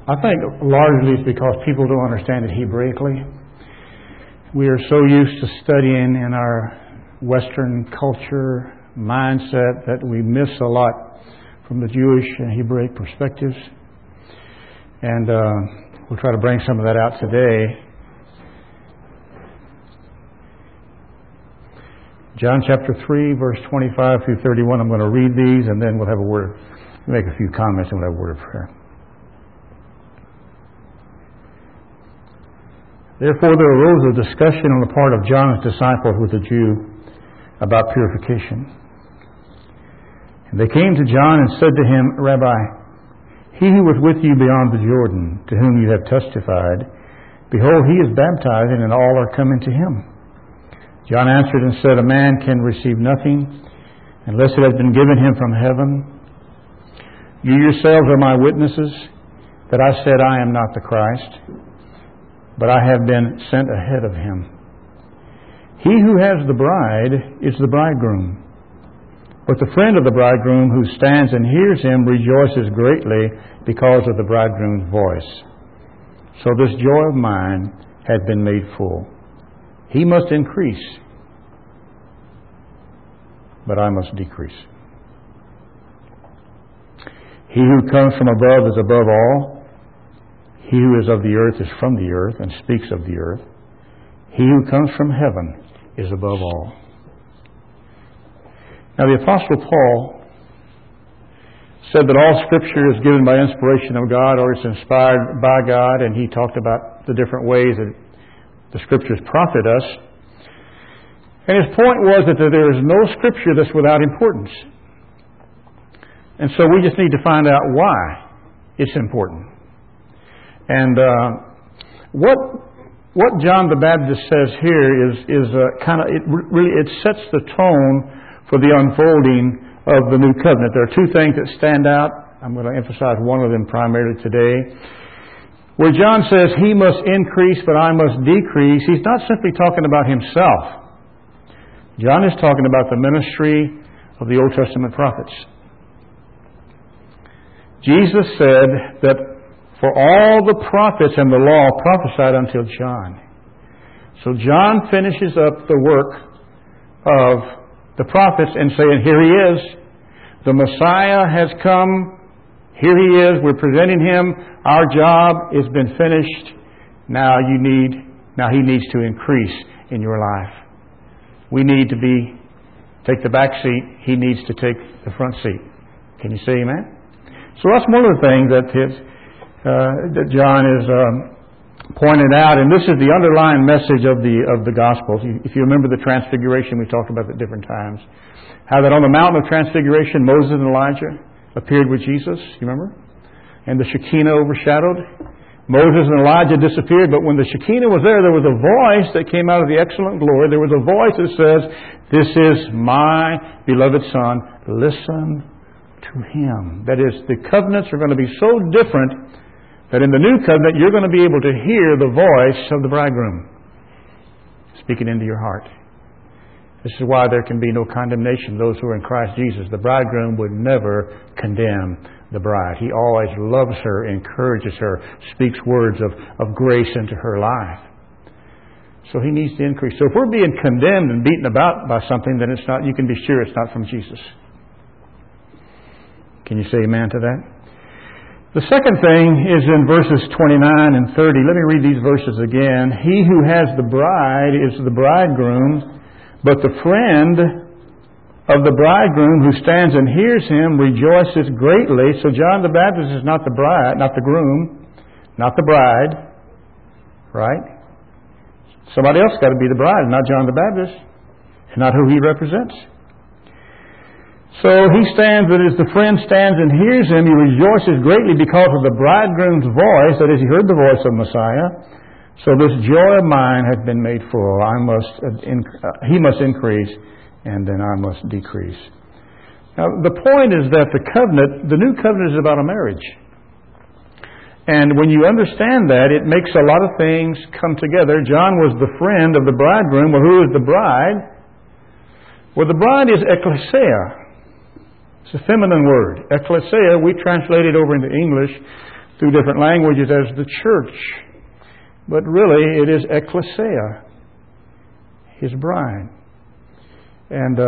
I think largely it's because people don't understand it Hebraically. We are so used to studying in our Western culture mindset that we miss a lot from the Jewish and Hebraic perspectives. And we'll try to bring some of that out today. John chapter 3, verse 25 through 31. I'm going to read these, and then we'll have a word, make a few comments, and we'll have a word of prayer. Therefore there arose a discussion on the part of John's disciples with a Jew about purification. And they came to John and said to him, Rabbi, he who was with you beyond the Jordan, to whom you have testified, behold, he is baptizing, and all are coming to him. John answered and said, a man can receive nothing unless it has been given him from heaven. You yourselves are my witnesses that I said I am not the Christ, but I have been sent ahead of him. He who has the bride is the bridegroom. But the friend of the bridegroom who stands and hears him rejoices greatly because of the bridegroom's voice. So this joy of mine has been made full. He must increase, but I must decrease. He who comes from above is above all. He who is of the earth is from the earth and speaks of the earth. He who comes from heaven is above all. Now the Apostle Paul said that all Scripture is given by inspiration of God, or it's inspired by God, and he talked about the different ways that the Scriptures profit us. And his point was that there is no Scripture that's without importance. And so we just need to find out why it's important. And what John the Baptist says here is it sets the tone for the unfolding of the new covenant. There are two things that stand out. I'm going to emphasize one of them primarily today. Where John says he must increase, but I must decrease, he's not simply talking about himself. John is talking about the ministry of the Old Testament prophets. Jesus said that for all the prophets and the law prophesied until John. So John finishes up the work of the prophets and saying, here he is. The Messiah has come. Here he is. We're presenting him. Our job has been finished. Now he needs to increase in your life. We need to take the back seat. He needs to take the front seat. Can you say amen? So that's one of the things that John is pointed out, and this is the underlying message of the Gospels. If you remember the Transfiguration, we talked about it at different times. How that on the mountain of Transfiguration, Moses and Elijah appeared with Jesus, you remember? And the Shekinah overshadowed. Moses and Elijah disappeared, but when the Shekinah was there was a voice that came out of the excellent glory. There was a voice that says, this is my beloved Son. Listen to him. That is, the covenants are going to be so different that in the new covenant you're going to be able to hear the voice of the bridegroom speaking into your heart. This is why there can be no condemnation of those who are in Christ Jesus. The bridegroom would never condemn the bride. He always loves her, encourages her, speaks words of grace into her life. So he needs to increase. So if we're being condemned and beaten about by something, then it's not, you can be sure it's not from Jesus. Can you say amen to that? The second thing is in verses 29 and 30. Let me read these verses again. He who has the bride is the bridegroom, but the friend of the bridegroom who stands and hears him rejoices greatly. So John the Baptist is not the bride, not the groom, not the bride, right? Somebody else got to be the bride, not John the Baptist. It's not who he represents. So he stands, but as the friend stands and hears him, he rejoices greatly because of the bridegroom's voice, that is, he heard the voice of Messiah. So this joy of mine has been made full. He must increase, and then I must decrease. Now, the point is that the new covenant is about a marriage. And when you understand that, it makes a lot of things come together. John was the friend of the bridegroom. Well, who is the bride? Well, the bride is ecclesia. It's a feminine word. Ecclesia, we translate it over into English. through different languages as the church. But really, it is ecclesia, His bride. And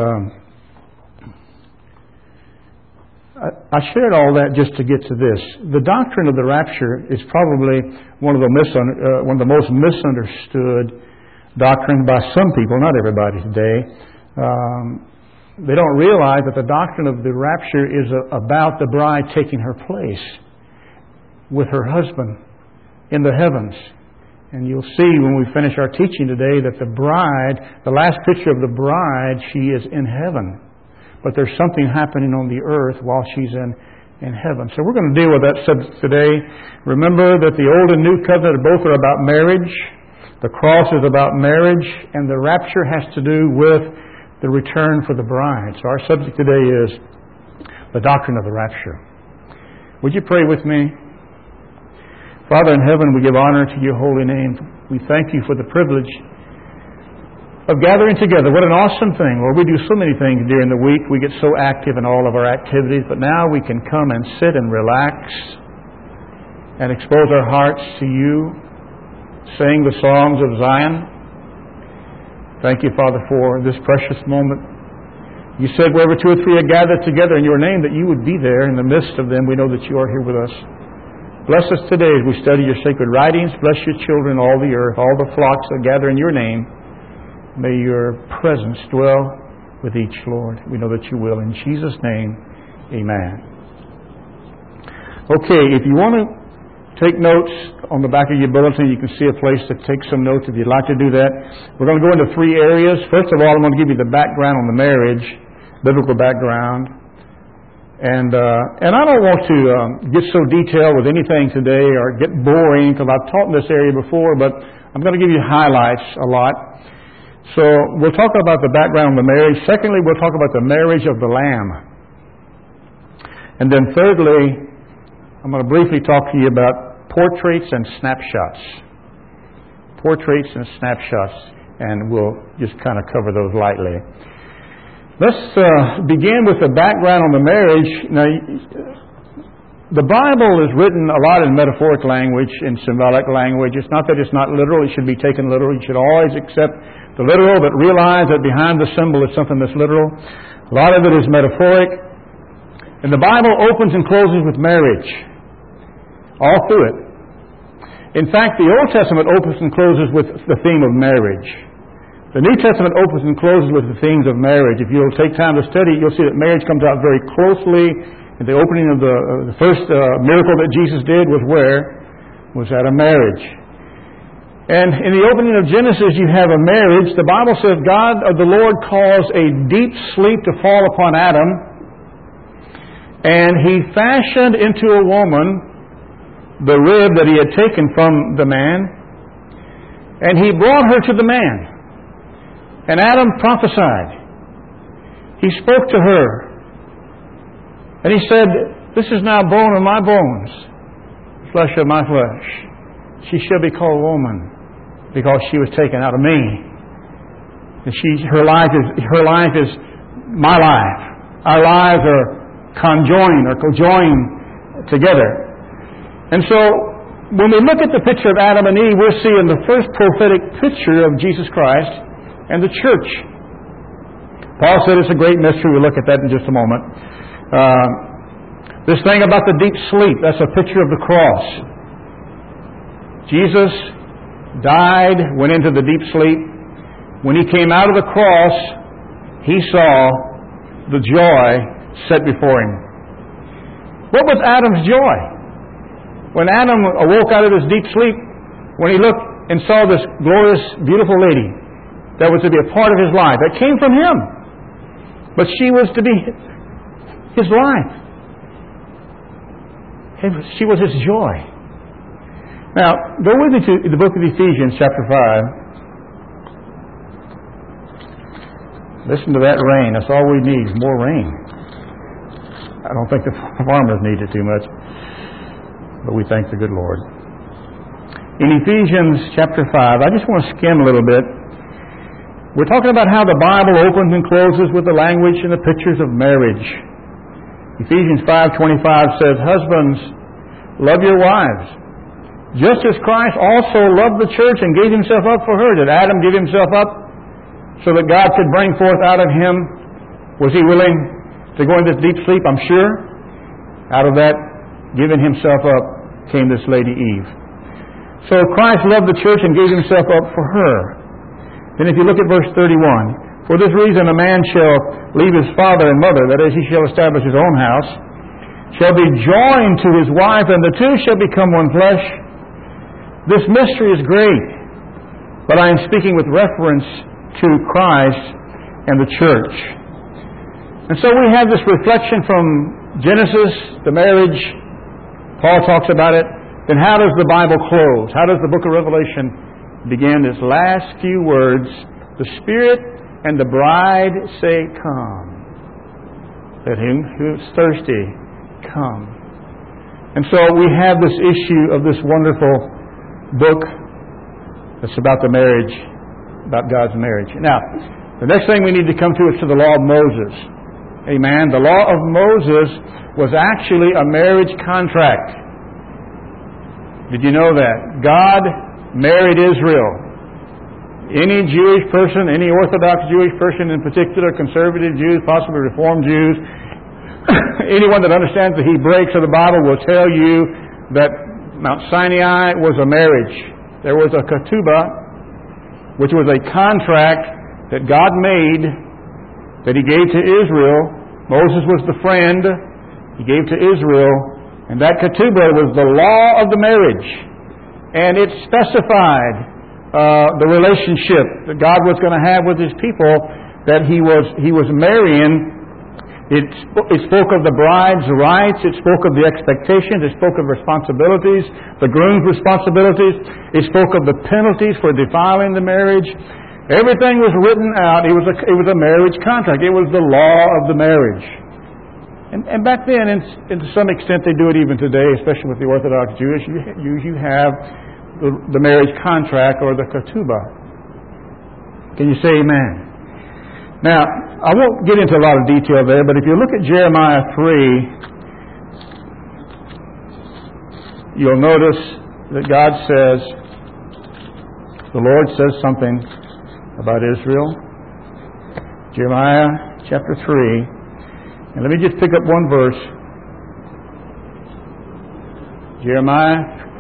I shared all that just to get to this. The doctrine of the rapture is probably one of the most misunderstood doctrines by some people, not everybody today. They don't realize that the doctrine of the rapture is about the bride taking her place with her husband in the heavens. And you'll see when we finish our teaching today that the bride, the last picture of the bride, she is in heaven. But there's something happening on the earth while she's in heaven. So we're going to deal with that subject today. Remember that the Old and New Covenant both are about marriage. The cross is about marriage. And the rapture has to do with the return for the bride. So our subject today is the doctrine of the rapture. Would you pray with me? Father in heaven, we give honor to your holy name. We thank you for the privilege of gathering together. What an awesome thing. Lord, we do so many things during the week. We get so active in all of our activities, but now we can come and sit and relax and expose our hearts to you, sing the songs of Zion. Thank you, Father, for this precious moment. You said wherever two or three are gathered together in your name, that you would be there in the midst of them. We know that you are here with us. Bless us today as we study your sacred writings. Bless your children, all the earth, all the flocks that gather in your name. May your presence dwell with each, Lord. We know that you will. In Jesus' name, amen. Okay, if you want to take notes on the back of your bulletin, you can see a place to take some notes if you'd like to do that. We're going to go into three areas. First of all, I'm going to give you the background on the marriage, biblical background. And I don't want to get so detailed with anything today or get boring, because I've taught in this area before, but I'm going to give you highlights a lot. So we'll talk about the background of the marriage. Secondly, we'll talk about the marriage of the Lamb. And then thirdly, I'm going to briefly talk to you about portraits and snapshots. Portraits and snapshots, and we'll just kind of cover those lightly. Let's begin with the background on the marriage. Now, the Bible is written a lot in metaphoric language, in symbolic language. It's not that it's not literal. It should be taken literal. You should always accept the literal, but realize that behind the symbol is something that's literal. A lot of it is metaphoric. And the Bible opens and closes with marriage, all through it. In fact, the Old Testament opens and closes with the theme of marriage. The New Testament opens and closes with the themes of marriage. If you'll take time to study it, you'll see that marriage comes out very closely. And the opening of the first miracle that Jesus did was where? Was at a marriage. And in the opening of Genesis, you have a marriage. The Bible says God of the Lord caused a deep sleep to fall upon Adam. And He fashioned into a woman the rib that He had taken from the man. And He brought her to the man. And Adam prophesied. He spoke to her. And he said, "This is now bone of my bones, flesh of my flesh. She shall be called woman, because she was taken out of me. And her life is my life. Our lives are conjoined together." And so, when we look at the picture of Adam and Eve, we're seeing the first prophetic picture of Jesus Christ and the church. Paul said it's a great mystery. We'll look at that in just a moment. This thing about the deep sleep, that's a picture of the cross. Jesus died, went into the deep sleep. When He came out of the cross, He saw the joy set before Him. What was Adam's joy? When Adam awoke out of his deep sleep, when he looked and saw this glorious, beautiful lady that was to be a part of his life, that came from him, but she was to be his life. She was his joy. Now, go with me to the book of Ephesians, chapter 5. Listen to that rain. That's all we need, more rain. I don't think the farmers need it too much, but we thank the good Lord. In Ephesians chapter 5, I just want to skim a little bit. We're talking about how the Bible opens and closes with the language and the pictures of marriage. Ephesians 5:25 says, "Husbands, love your wives. Just as Christ also loved the church and gave himself up for her. Did Adam give himself up so that God could bring forth out of him? Was he willing to go into deep sleep? I'm sure. Out of that, giving himself up, came this lady Eve. So Christ loved the church and gave himself up for her. Then if you look at verse 31, for this reason a man shall leave his father and mother, that is, he shall establish his own house, shall be joined to his wife, and the two shall become one flesh. This mystery is great, but I am speaking with reference to Christ and the church. And so we have this reflection from Genesis, the marriage. Paul talks about it. Then how does the Bible close? How does the book of Revelation begin? Its last few words, the Spirit and the bride say, come. Let him who is thirsty come. And so we have this issue of this wonderful book that's about the marriage, about God's marriage. Now, the next thing we need to come to is to the law of Moses. Amen. The law of Moses was actually a marriage contract. Did you know that? God married Israel. Any Jewish person, any Orthodox Jewish person in particular, conservative Jews, possibly Reformed Jews, anyone that understands the Hebraics of the Bible will tell you that Mount Sinai was a marriage. There was a ketubah, which was a contract that God made that He gave to Israel. Moses was the friend He gave to Israel, and that ketubah was the law of the marriage. And it specified the relationship that God was going to have with His people that He was marrying. It spoke of the bride's rights. It spoke of the expectations. It spoke of responsibilities, the groom's responsibilities. It spoke of the penalties for defiling the marriage. Everything was written out. It was a marriage contract. It was the law of the marriage. And back then, and to some extent, they do it even today, especially with the Orthodox Jewish. You have the marriage contract or the ketubah. Can you say amen? Now, I won't get into a lot of detail there, but if you look at Jeremiah 3, you'll notice that God says, the Lord says something about Israel. Jeremiah chapter 3. And let me just pick up one verse. Jeremiah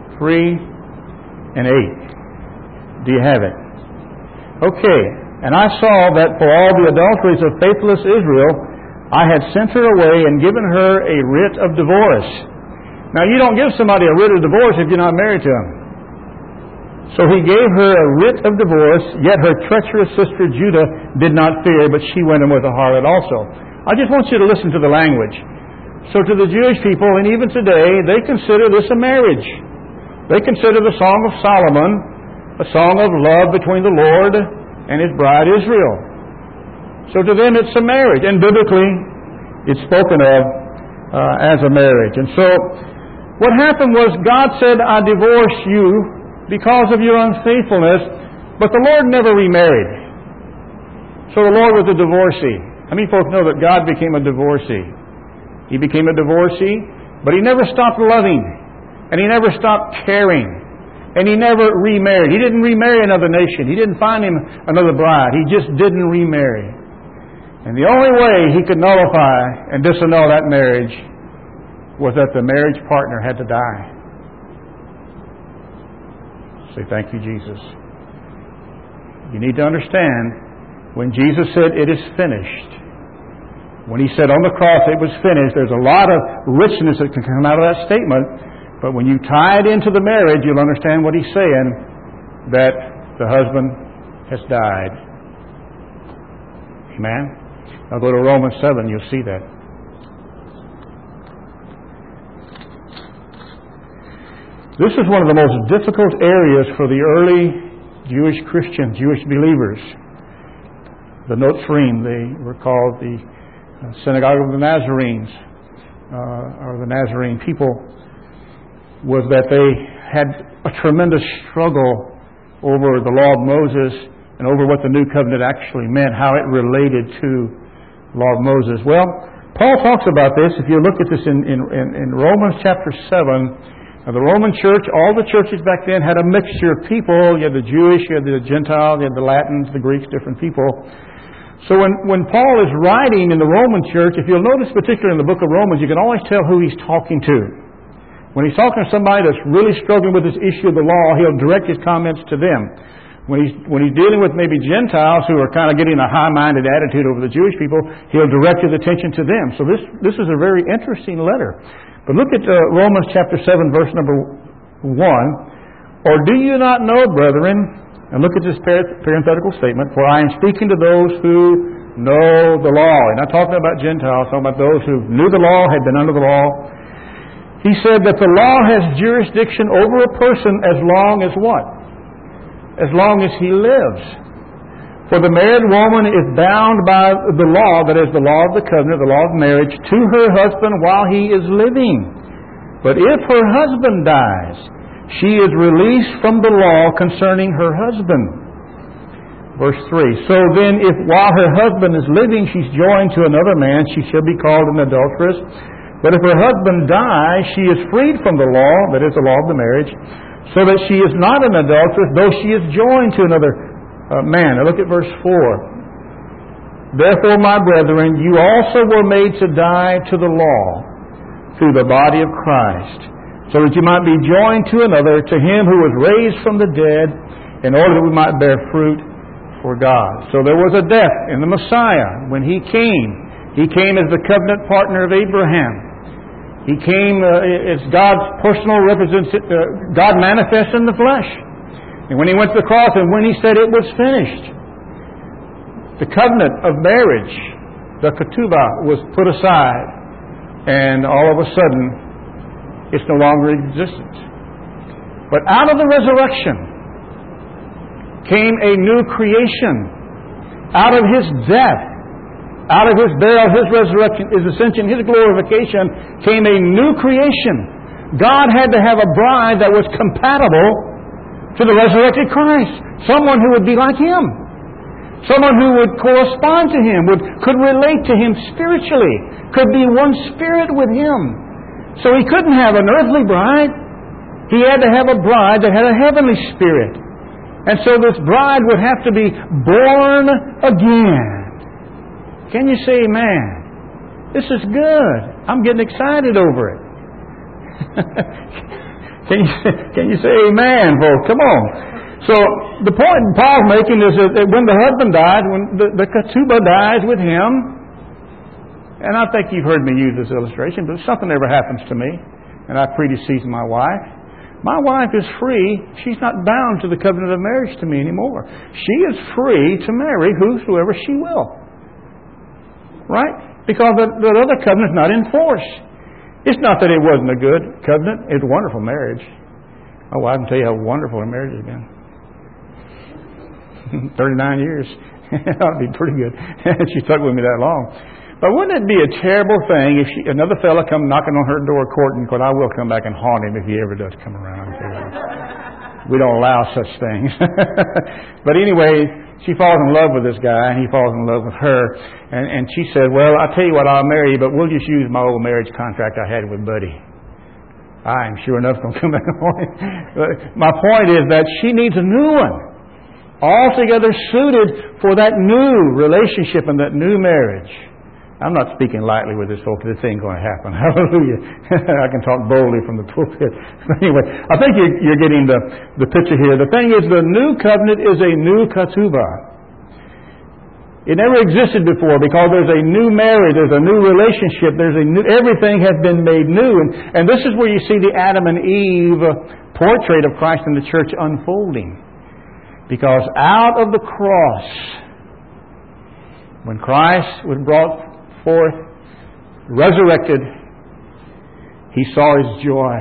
3 and 8. Do you have it? Okay. And I saw that for all the adulteries of faithless Israel, I had sent her away and given her a writ of divorce. Now, you don't give somebody a writ of divorce if you're not married to him. So He gave her a writ of divorce, yet her treacherous sister Judah did not fear, but she went in with a harlot also. I just want you to listen to the language. So to the Jewish people, and even today, they consider this a marriage. They consider the Song of Solomon a song of love between the Lord and His bride Israel. So to them it's a marriage, and biblically it's spoken of as a marriage. And so what happened was God said, I divorce you because of your unfaithfulness, but the Lord never remarried. So the Lord was a divorcee. How many folks know that God became a divorcee? He became a divorcee, but He never stopped loving, and He never stopped caring. And He never remarried. He didn't remarry another nation. He didn't find him another bride. He just didn't remarry. And the only way He could nullify and disannul that marriage was that the marriage partner had to die. Say, thank you, Jesus. You need to understand, when Jesus said, it is finished, when He said on the cross, it was finished, there's a lot of richness that can come out of that statement. But when you tie it into the marriage, you'll understand what He's saying, that the husband has died. Amen? Now go to Romans 7, you'll see that. This is one of the most difficult areas for the early Jewish Christians, Jewish believers. The Notzrim, they were called the Synagogue of the Nazarenes, or the Nazarene people, was that they had a tremendous struggle over the law of Moses and over what the new covenant actually meant, how it related to the law of Moses. Well, Paul talks about this. If you look at this in Romans chapter 7, Now, the Roman church, all the churches back then had a mixture of people. You had the Jewish, you had the Gentiles, you had the Latins, the Greeks, different people. So when Paul is writing in the Roman church, if you'll notice particularly in the book of Romans, you can always tell who he's talking to. When he's talking to somebody that's really struggling with this issue of the law, he'll direct his comments to them. When he's dealing with maybe Gentiles who are kind of getting a high-minded attitude over the Jewish people, he'll direct his attention to them. So this is a very interesting letter. But look at Romans chapter 7, verse number 1. Or do you not know, brethren, and look at this parenthetical statement, for I am speaking to those who know the law. And I'm not talking about Gentiles, I'm talking about those who knew the law, had been under the law. He said that the law has jurisdiction over a person as long as what? As long as he lives. For the married woman is bound by the law, that is the law of the covenant, the law of marriage, to her husband while he is living. But if her husband dies, she is released from the law concerning her husband. Verse 3. So then, if while her husband is living she's joined to another man, she shall be called an adulteress. But if her husband dies, she is freed from the law, that is the law of the marriage, so that she is not an adulteress, though she is joined to another man. Now look at verse 4. Therefore, my brethren, you also were made to die to the law through the body of Christ, so that you might be joined to another, to him who was raised from the dead, in order that we might bear fruit for God. So there was a death in the Messiah when He came. He came as the covenant partner of Abraham. He came as God's personal representative, God manifest in the flesh. And when He went to the cross and when He said it was finished, the covenant of marriage, the ketubah, was put aside. And all of a sudden, it's no longer in existence. But out of the resurrection came a new creation. Out of His death, out of His burial, His resurrection, His ascension, His glorification, came a new creation. God had to have a bride that was compatible to the resurrected Christ. Someone who would be like Him. Someone who would correspond to Him, could relate to Him spiritually, could be one spirit with Him. So He couldn't have an earthly bride. He had to have a bride that had a heavenly spirit. And so this bride would have to be born again. Can you say amen? This is good. I'm getting excited over it. Can you say amen, folks? Come on. So the point Paul's making is that when the husband dies, when the ketubah dies with him, and I think you've heard me use this illustration, but if something ever happens to me, and I predecease my wife is free. She's not bound to the covenant of marriage to me anymore. She is free to marry whosoever she will. Right? Because the other covenant is not in force. It's not that it wasn't a good covenant. It's a wonderful marriage. Oh, I can tell you how wonderful a marriage has been. 39 years. That would be pretty good. She stuck with me that long. But wouldn't it be a terrible thing if another fella come knocking on her door courting? Because I will come back and haunt him if he ever does come around. We don't allow such things. But anyway, she falls in love with this guy, and he falls in love with her. And she said, well, I'll tell you what, I'll marry you, but we'll just use my old marriage contract I had with Buddy. I'm sure enough going to come back on it. My point is that she needs a new one, altogether suited for that new relationship and that new marriage. I'm not speaking lightly with this, folks. This ain't going to happen. Hallelujah. I can talk boldly from the pulpit. Anyway, I think you're getting the picture here. The thing is, the new covenant is a new ketubah. It never existed before because there's a new marriage, there's a new relationship, everything has been made new. And this is where you see the Adam and Eve portrait of Christ in the church unfolding. Because out of the cross, when Christ was brought forth, resurrected, He saw His joy.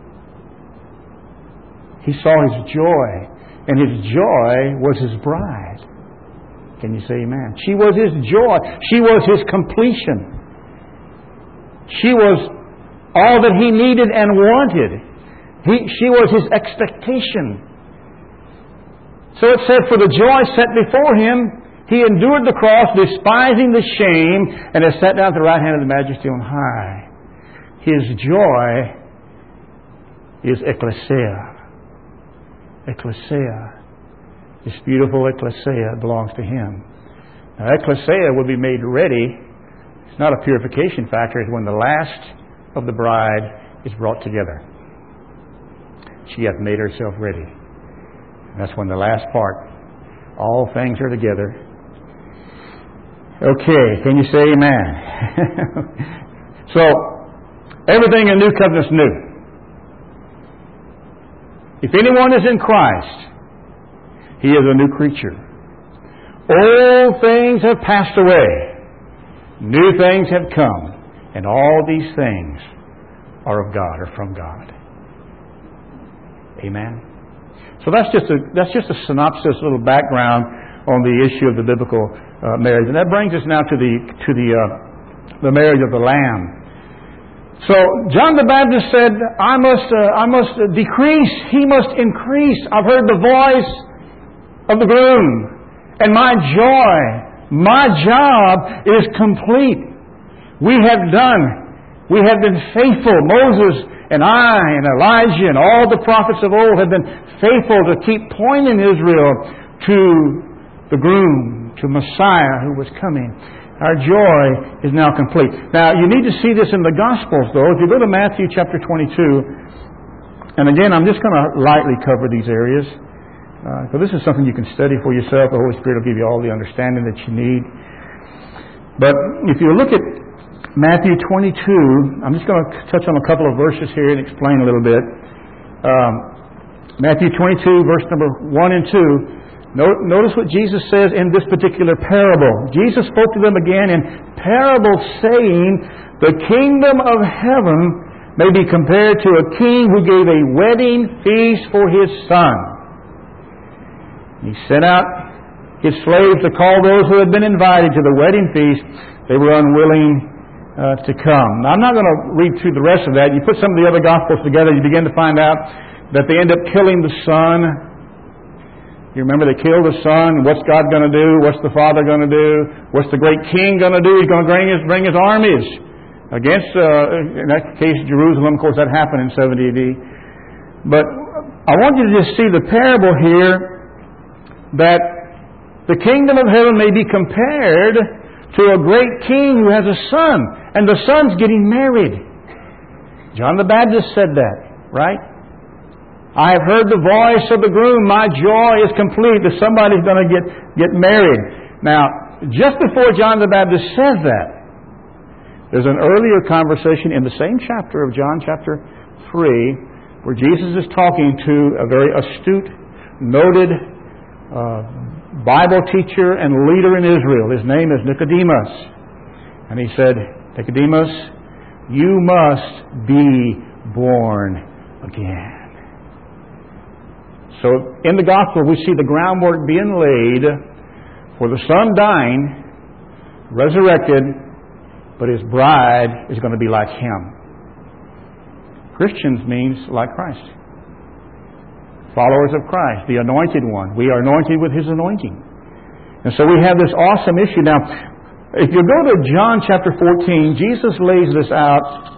He saw His joy. And His joy was His bride. Can you say amen? She was His joy. She was His completion. She was all that He needed and wanted. She was His expectation. So it said, for the joy set before Him, He endured the cross, despising the shame, and has sat down at the right hand of the Majesty on high. His joy is ecclesia. Ecclesia. This beautiful ecclesia belongs to Him. Now, ecclesia will be made ready. It's not a purification factor. It's when the last of the bride is brought together. She hath made herself ready. And that's when the last part, all things are together. Okay, can you say amen? So, everything in the New Covenant is new. If anyone is in Christ, he is a new creature. Old things have passed away. New things have come. And all these things are of God or from God. Amen. So that's just a synopsis, a little background on the issue of the biblical marriage, and that brings us now to the marriage of the Lamb. So John the Baptist said, "I must decrease; he must increase. I've heard the voice of the groom, and my joy, my job is complete. We have been faithful. Moses and I and Elijah and all the prophets of old have been faithful to keep pointing Israel to the groom, to Messiah who was coming. Our joy is now complete." Now, you need to see this in the Gospels, though. If you go to Matthew chapter 22, and again, I'm just going to lightly cover these areas, because this is something you can study for yourself. The Holy Spirit will give you all the understanding that you need. But if you look at Matthew 22, I'm just going to touch on a couple of verses here and explain a little bit. Matthew 22, verse number 1 and 2. Notice what Jesus says in this particular parable. Jesus spoke to them again in parables, saying, "The kingdom of heaven may be compared to a king who gave a wedding feast for his son. He sent out his slaves to call those who had been invited to the wedding feast. They were unwilling to come." Now, I'm not going to read through the rest of that. You put some of the other Gospels together, you begin to find out that they end up killing the son. You remember they killed the son. What's God going to do? What's the Father going to do? What's the great king going to do? He's going to bring his armies against, in that case, Jerusalem. Of course, that happened in 70 AD. But I want you to just see the parable here that the kingdom of heaven may be compared to a great king who has a son, and the son's getting married. John the Baptist said that, right? "I have heard the voice of the groom. My joy is complete." That somebody's going to get married. Now, just before John the Baptist says that, there's an earlier conversation in the same chapter of John chapter 3, where Jesus is talking to a very astute, noted Bible teacher and leader in Israel. His name is Nicodemus. And he said, "Nicodemus, you must be born again." So in the Gospel, we see the groundwork being laid for the Son dying, resurrected, but His bride is going to be like Him. Christians means like Christ. Followers of Christ, the Anointed One. We are anointed with His anointing. And so we have this awesome issue. Now, if you go to John chapter 14, Jesus lays this out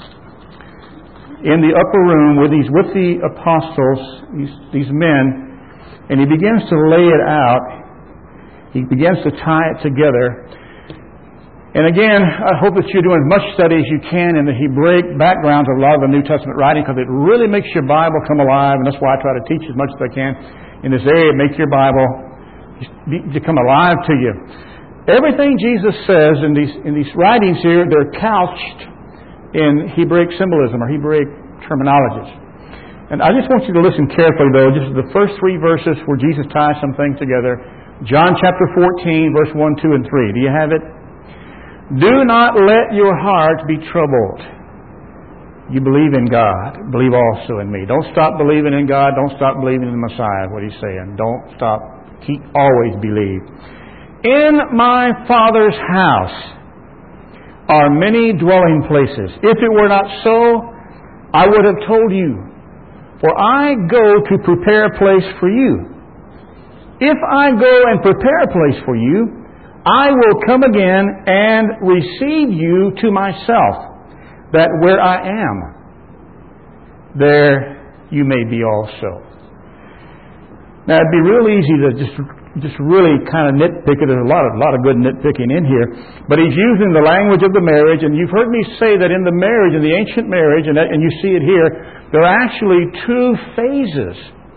in the upper room with the apostles, these men, and He begins to lay it out. He begins to tie it together. And again, I hope that you're doing as much study as you can in the Hebraic backgrounds of a lot of the New Testament writing, because it really makes your Bible come alive, and that's why I try to teach as much as I can in this area. Make your Bible to come alive to you. Everything Jesus says in these writings here, they're couched in Hebraic symbolism or Hebraic terminologies. And I just want you to listen carefully, though, just the first 3 verses where Jesus ties some things together. John chapter 14, verse 1, 2, and 3. Do you have it? "Do not let your heart be troubled. You believe in God, believe also in me." Don't stop believing in God. Don't stop believing in the Messiah, what He's saying. Don't stop. Always believe. "In my Father's house are many dwelling places. If it were not so, I would have told you. For I go to prepare a place for you. If I go and prepare a place for you, I will come again and receive you to myself, that where I am, there you may be also. Now, it'd be real easy to just really kind of nitpick it. There's a lot of good nitpicking in here. But he's using the language of the marriage, and you've heard me say that in the marriage, in the ancient marriage, and you see it here, there are actually two phases.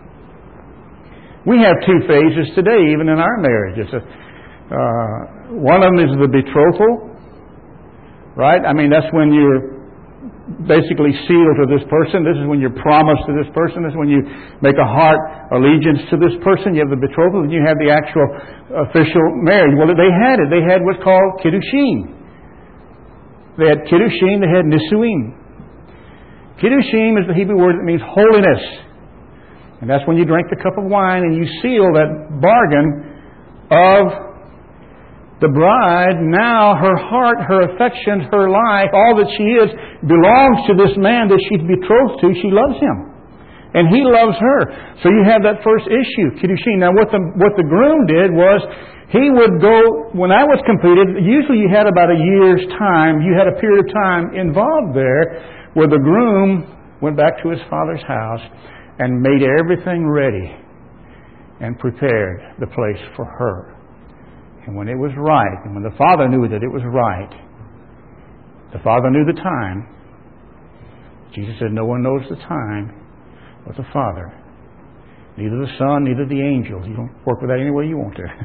We have two phases today, even in our marriage. One of them is the betrothal, right? I mean, that's when you're basically sealed to this person. This is when you're promised to this person. This is when you make a heart allegiance to this person. You have the betrothal, and you have the actual official marriage. Well, they had it. They had what's called kiddushin. They had kiddushin. They had nisuim. Kiddushin is the Hebrew word that means holiness. And that's when you drink the cup of wine and you seal that bargain of the bride. Now her heart, her affections, her life, all that she is, belongs to this man that she's betrothed to. She loves him. And he loves her. So you have that first issue, kiddushin. Now what the groom did was, he would go, when that was completed, usually you had about a year's time, you had a period of time involved there, where the groom went back to his father's house and made everything ready and prepared the place for her. And when it was right, and when the father knew that it was right, the father knew the time. Jesus said, no one knows the time but the Father. Neither the Son, neither the angels. You don't work with that any way you want to.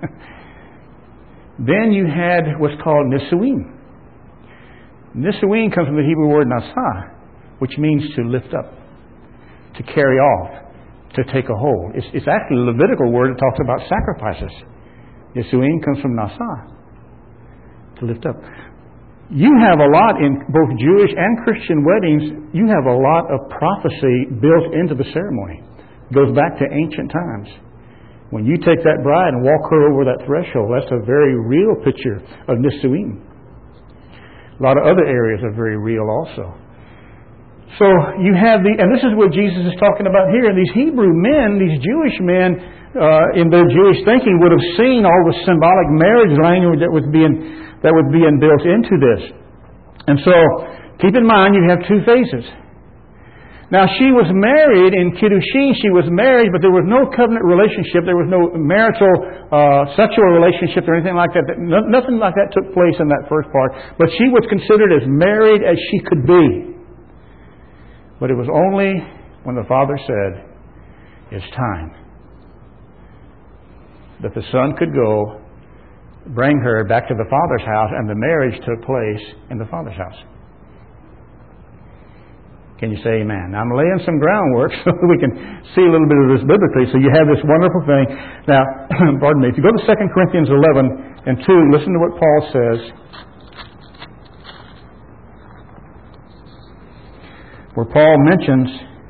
Then you had what's called nisuim. Nisuim comes from the Hebrew word nasah, which means to lift up, to carry off, to take a hold. It's actually a Levitical word that talks about sacrifices. Nisuim comes from nasah, to lift up. You have a lot in both Jewish and Christian weddings, you have a lot of prophecy built into the ceremony. It goes back to ancient times. When you take that bride and walk her over that threshold, that's a very real picture of nisuim. A lot of other areas are very real also. So you have and this is what Jesus is talking about here. And these Hebrew men, these Jewish men, in their Jewish thinking, would have seen all the symbolic marriage language that was being built into this. And so, keep in mind, you have two phases. Now, she was married in kiddushin. She was married, but there was no covenant relationship. There was no marital sexual relationship or anything like that. Nothing like that took place in that first part. But she was considered as married as she could be. But it was only when the Father said, it's time, that the Son could go, bring her back to the Father's house, and the marriage took place in the Father's house. Can you say amen? Now, I'm laying some groundwork so we can see a little bit of this biblically. So you have this wonderful thing. Now, pardon me, if you go to 2 Corinthians 11 and 2, listen to what Paul says. Where Paul mentions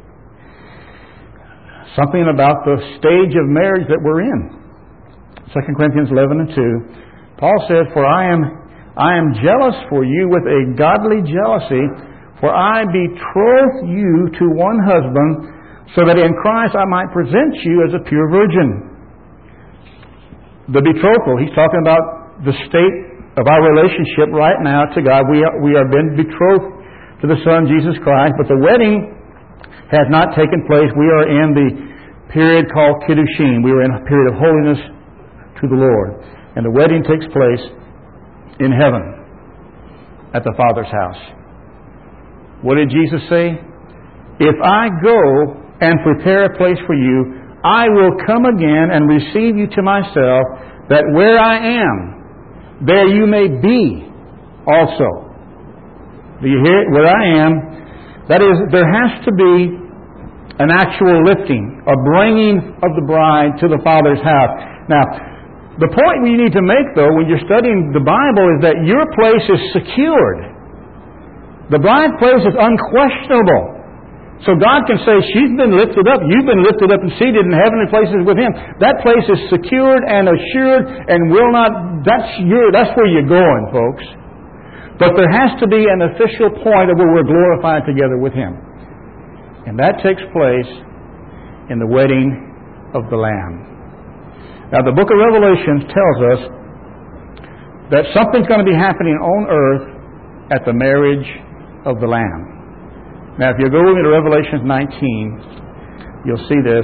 something about the stage of marriage that we're in. 2 Corinthians 11 and 2. Paul says, for I am jealous for you with a godly jealousy, for I betroth you to one husband, so that in Christ I might present you as a pure virgin. The betrothal, he's talking about the state of our relationship right now to God. We are been betrothed to the Son, Jesus Christ, but the wedding has not taken place. We are in the period called kiddushin. We are in a period of holiness to the Lord. And the wedding takes place in heaven at the Father's house. What did Jesus say? If I go and prepare a place for you, I will come again and receive you to myself, that where I am, there you may be also. Do you hear it? Where I am, that is, there has to be an actual lifting, a bringing of the bride to the Father's house. Now, the point we need to make, though, when you're studying the Bible, is that your place is secured. The bride place is unquestionable. So God can say, she's been lifted up, you've been lifted up and seated in heavenly places with Him. That place is secured and assured and will not, that's where you're going, folks. But there has to be an official point of where we're glorified together with Him. And that takes place in the wedding of the Lamb. Now, the book of Revelation tells us that something's going to be happening on earth at the marriage of the Lamb. Now, if you go into Revelation 19, you'll see this.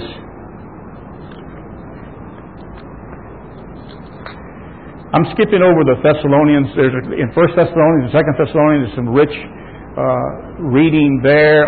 I'm skipping over the Thessalonians. In 1 Thessalonians and 2 Thessalonians, there's some rich reading there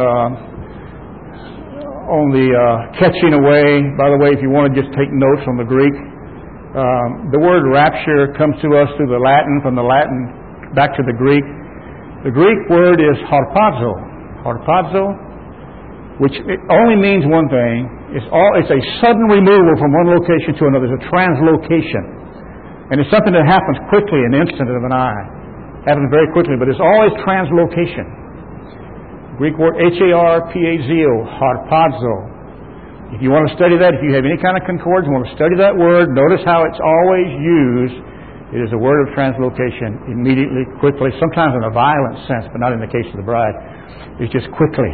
on the catching away. By the way, if you want to just take notes on the Greek, the word rapture comes to us through the Latin, from the Latin back to the Greek. The Greek word is harpazo. Harpazo, which only means one thing. It's a sudden removal from one location to another. It's a translocation. And it's something that happens quickly, an instant of an eye. Happens very quickly, but it's always translocation. Greek word H-A-R-P-A-Z-O, harpazo. If you want to study that, if you have any kind of concordance, you want to study that word, notice how it's always used. It is a word of translocation, immediately, quickly, sometimes in a violent sense, but not in the case of the bride. It's just quickly.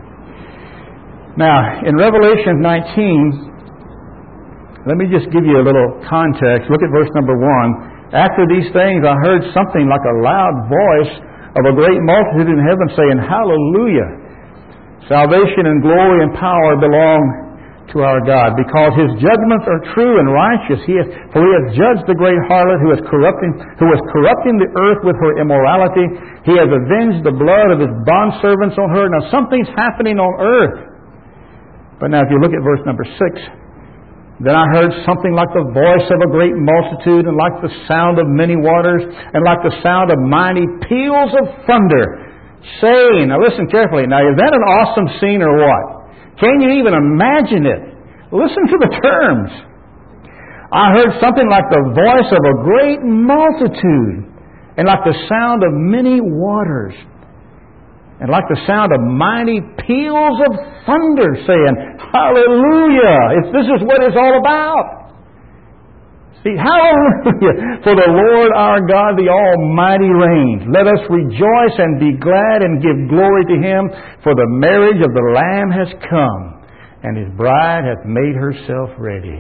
Now, in Revelation 19, let me just give you a little context. Look at verse number 1. After these things, I heard something like a loud voice of a great multitude in heaven saying, Hallelujah! Salvation and glory and power belong to our God, because His judgments are true and righteous. For He has judged the great harlot who is corrupting the earth with her immorality. He has avenged the blood of His bondservants on her. Now something's happening on earth. But now if you look at verse number 6, then I heard something like the voice of a great multitude, and like the sound of many waters, and like the sound of mighty peals of thunder, saying, now listen carefully, now is that an awesome scene or what? Can you even imagine it? Listen to the terms. I heard something like the voice of a great multitude, and like the sound of many waters, and like the sound of mighty peals of thunder, saying, Hallelujah! This is what it's all about. See, hallelujah! For the Lord our God, the Almighty reigns. Let us rejoice and be glad and give glory to Him, for the marriage of the Lamb has come, and His bride hath made herself ready.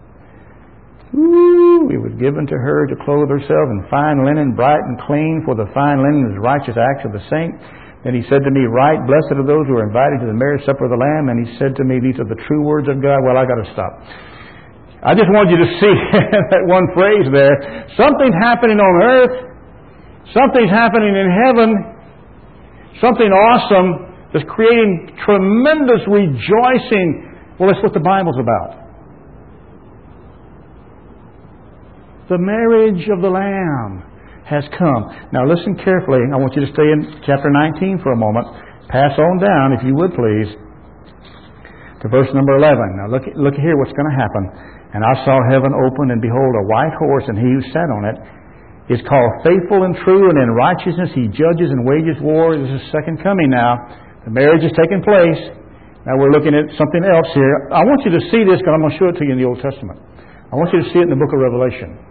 It was given to her to clothe herself in fine linen, bright and clean, for the fine linen is righteous acts of the saints. Then He said to me, Right, blessed are those who are invited to the marriage supper of the Lamb. And He said to me, These are the true words of God. Well, I got to stop. I just want you to see that one phrase there. Something's happening on earth. Something's happening in heaven. Something awesome that's creating tremendous rejoicing. Well, that's what the Bible's about. The marriage of the Lamb has come. Now listen carefully. I want you to stay in chapter 19 for a moment. Pass on down, if you would please, to verse number 11. Now look here what's going to happen. And I saw heaven open, and behold, a white horse, and He who sat on it is called Faithful and True, and in righteousness He judges and wages war. This is second coming now. The marriage is taking place. Now we're looking at something else here. I want you to see this, because I'm going to show it to you in the Old Testament. I want you to see it in the book of Revelation.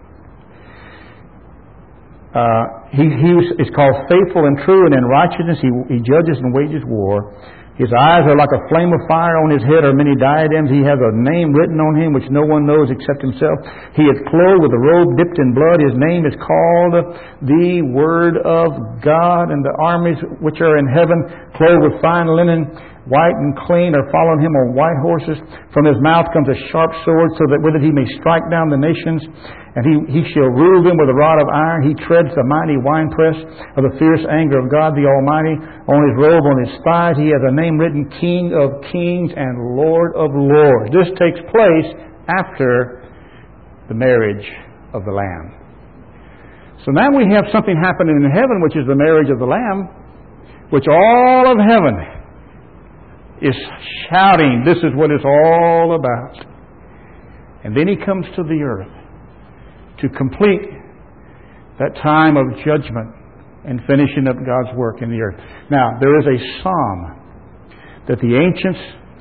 He is called Faithful and True, and in righteousness he judges and wages war. His eyes are like a flame of fire. On His head are many diadems. He has a name written on Him which no one knows except Himself. He is clothed with a robe dipped in blood. His name is called the Word of God. And the armies which are in heaven, clothed with fine linen, white and clean, are following Him on white horses. From His mouth comes a sharp sword, so that with it He may strike down the nations. And he shall rule them with a rod of iron. He treads the mighty winepress of the fierce anger of God the Almighty. On His robe, on His thighs, He has a name written, King of Kings and Lord of Lords. This takes place after the marriage of the Lamb. So now we have something happening in heaven, which is the marriage of the Lamb, which all of heaven is shouting, this is what it's all about. And then He comes to the earth to complete that time of judgment and finishing up God's work in the earth. Now, there is a psalm that the ancients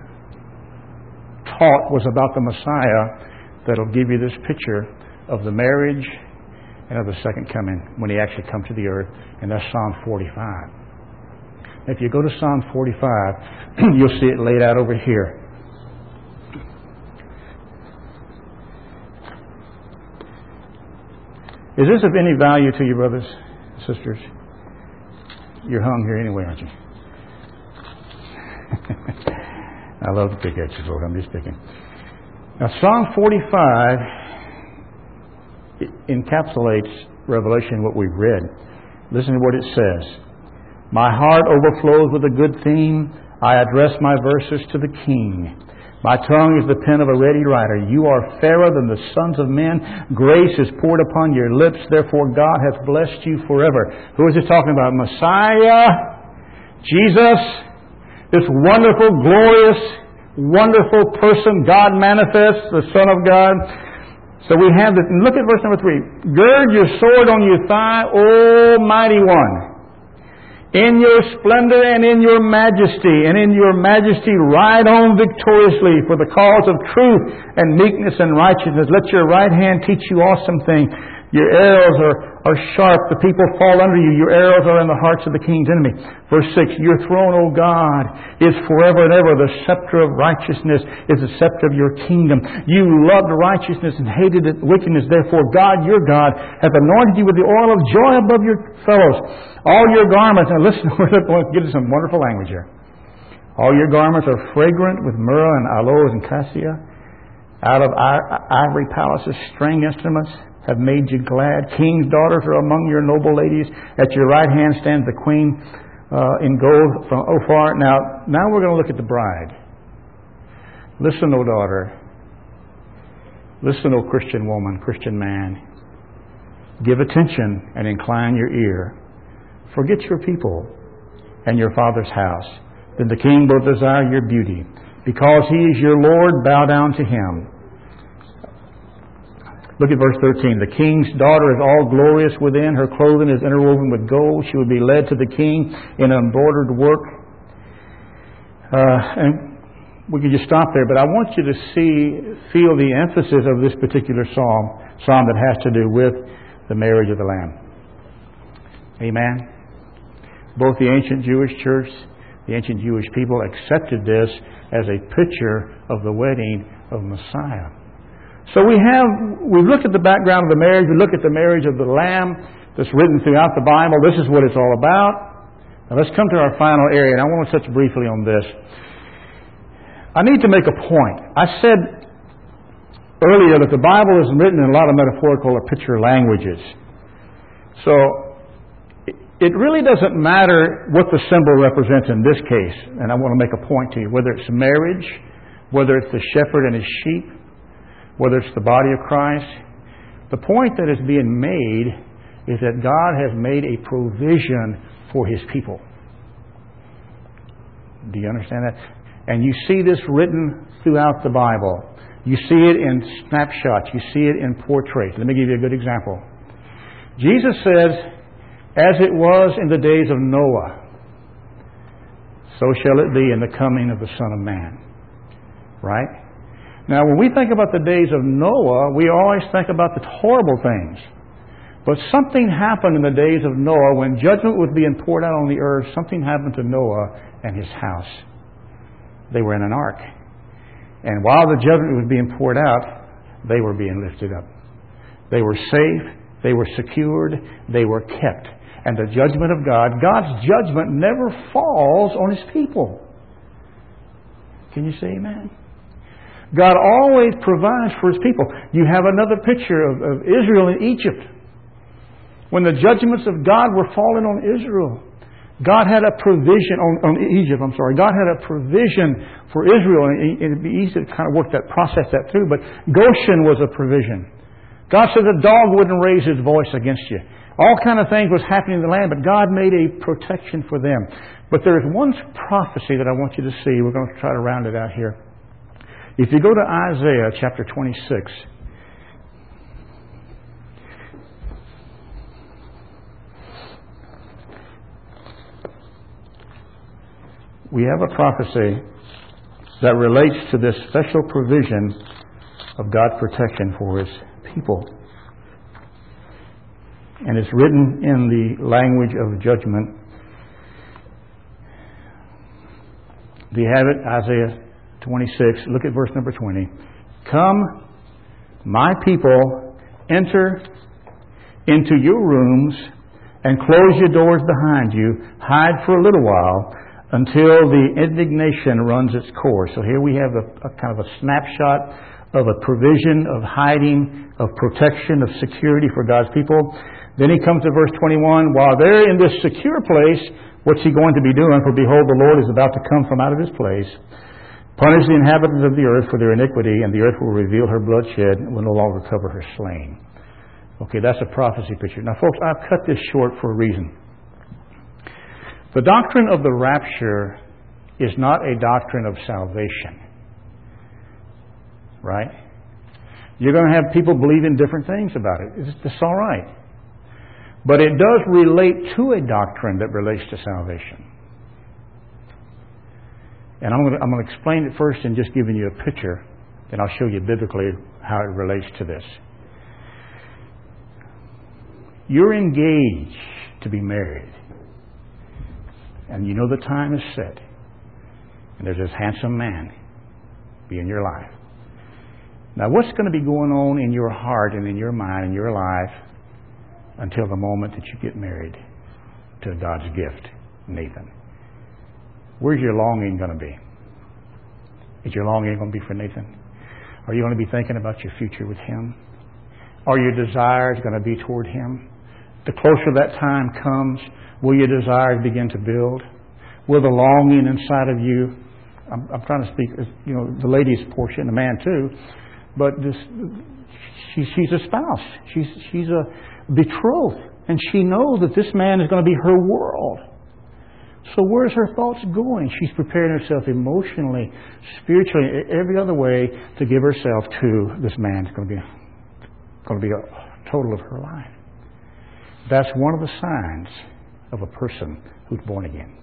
taught was about the Messiah that'll give you this picture of the marriage and of the second coming when He actually comes to the earth, and that's Psalm 45. If you go to Psalm 45, you'll see it laid out over here. Is this of any value to you, brothers and sisters? You're hung here anyway, aren't you? I love to pick at you, Lord. I'm just picking. Now, Psalm 45 encapsulates Revelation, what we've read. Listen to what it says. My heart overflows with a good theme. I address my verses to the King. My tongue is the pen of a ready writer. You are fairer than the sons of men. Grace is poured upon your lips. Therefore God hath blessed you forever. Who is it talking about? Messiah, Jesus, this wonderful, glorious, wonderful person, God manifest, the Son of God. So we have this. Look at verse number 3. Gird your sword on your thigh, O mighty one. In your splendor and in your majesty, ride on victoriously for the cause of truth and meekness and righteousness. Let your right hand teach you awesome things. Your arrows are sharp. The people fall under you. Your arrows are in the hearts of the king's enemy. Verse 6, your throne, O God, is forever and ever. The scepter of righteousness is the scepter of your kingdom. You loved righteousness and hated wickedness. Therefore, God, your God, hath anointed you with the oil of joy above your fellows. All your garments, and listen, we're going to get into some wonderful language here. All your garments are fragrant with myrrh and aloes and cassia. Out of ivory palaces, string instruments have made you glad. King's daughters are among your noble ladies. At your right hand stands the queen in gold from Ophir. Now we're going to look at the bride. Listen, O daughter. Listen, O Christian woman, Christian man. Give attention and incline your ear. Forget your people and your father's house. Then the king will desire your beauty. Because he is your Lord, bow down to him. Look at verse 13. The king's daughter is all glorious within. Her clothing is interwoven with gold. She will be led to the king in embroidered work. And we can just stop there, but I want you to feel the emphasis of this particular psalm that has to do with the marriage of the Lamb. Amen. Both the ancient Jewish church, the ancient Jewish people accepted this as a picture of the wedding of Messiah. So we've looked at the background of the marriage. We look at the marriage of the Lamb that's written throughout the Bible. This is what it's all about. Now let's come to our final area, and I want to touch briefly on this. I need to make a point. I said earlier that the Bible is written in a lot of metaphorical or picture languages. So it really doesn't matter what the symbol represents in this case, and I want to make a point to you, whether it's marriage, whether it's the shepherd and his sheep, whether it's the body of Christ. The point that is being made is that God has made a provision for his people. Do you understand that? And you see this written throughout the Bible. You see it in snapshots. You see it in portraits. Let me give you a good example. Jesus says, as it was in the days of Noah, so shall it be in the coming of the Son of Man. Right? Now, when we think about the days of Noah, we always think about the horrible things. But something happened in the days of Noah when judgment was being poured out on the earth. Something happened to Noah and his house. They were in an ark. And while the judgment was being poured out, they were being lifted up. They were safe. They were secured. They were kept. And the judgment of God, God's judgment never falls on his people. Can you say amen? God always provides for his people. You have another picture of Israel in Egypt. When the judgments of God were falling on Israel, God had a provision on Egypt. God had a provision for Israel, and it'd be easy to kind of process that through. But Goshen was a provision. God said the dog wouldn't raise his voice against you. All kind of things was happening in the land, but God made a protection for them. But there is one prophecy that I want you to see. We're going to try to round it out here. If you go to Isaiah chapter 26, we have a prophecy that relates to this special provision of God's protection for his people. And it's written in the language of judgment. Do you have it? Isaiah 26. Look at verse number 20. Come, my people, enter into your rooms and close your doors behind you. Hide for a little while until the indignation runs its course. So here we have a kind of a snapshot of a provision, of hiding, of protection, of security for God's people. Then he comes to verse 21. While they're in this secure place, what's he going to be doing? For behold, the Lord is about to come from out of his place, punish the inhabitants of the earth for their iniquity, and the earth will reveal her bloodshed and will no longer cover her slain. Okay, that's a prophecy picture. Now, folks, I've cut this short for a reason. The doctrine of the rapture is not a doctrine of salvation. Right? You're going to have people believing different things about it. It's all right. But it does relate to a doctrine that relates to salvation. And I'm going to explain it first in just giving you a picture. Then I'll show you biblically how it relates to this. You're engaged to be married. And you know the time is set. And there's this handsome man be in your life. Now, what's going to be going on in your heart and in your mind and your life until the moment that you get married to God's gift, Nathan? Where's your longing going to be? Is your longing going to be for Nathan? Are you going to be thinking about your future with him? Are your desires going to be toward him? The closer that time comes, will your desires begin to build? Will the longing inside of you, I'm trying to speak, the lady's portion, the man too, but she's a spouse. She's a betrothed. And she knows that this man is going to be her world. So where's her thoughts going? She's preparing herself emotionally, spiritually, every other way to give herself to this man. It's going to be a total of her life. That's one of the signs of a person who's born again.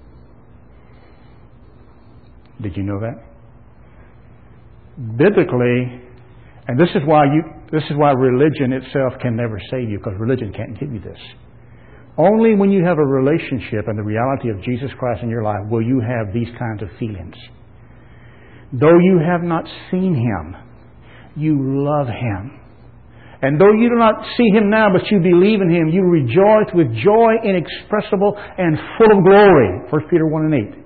Did you know that? Biblically, and this is why religion itself can never save you, because religion can't give you this. Only when you have a relationship and the reality of Jesus Christ in your life will you have these kinds of feelings. Though you have not seen him, you love him. And though you do not see him now, but you believe in him, you rejoice with joy inexpressible and full of glory. 1 Peter 1 and 8.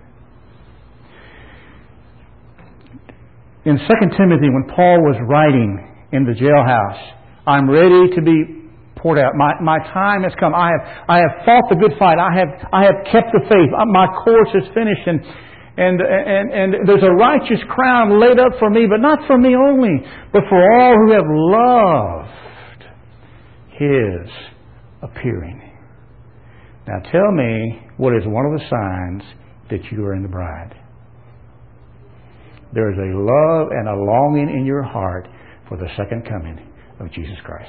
In 2 Timothy, when Paul was writing in the jailhouse, I'm ready to be poured out. My time has come. I have fought the good fight. I have kept the faith. My course is finished, and there's a righteous crown laid up for me, but not for me only, but for all who have loved his appearing. Now tell me, what is one of the signs that you are in the bride? There is a love and a longing in your heart for the second coming of Jesus Christ.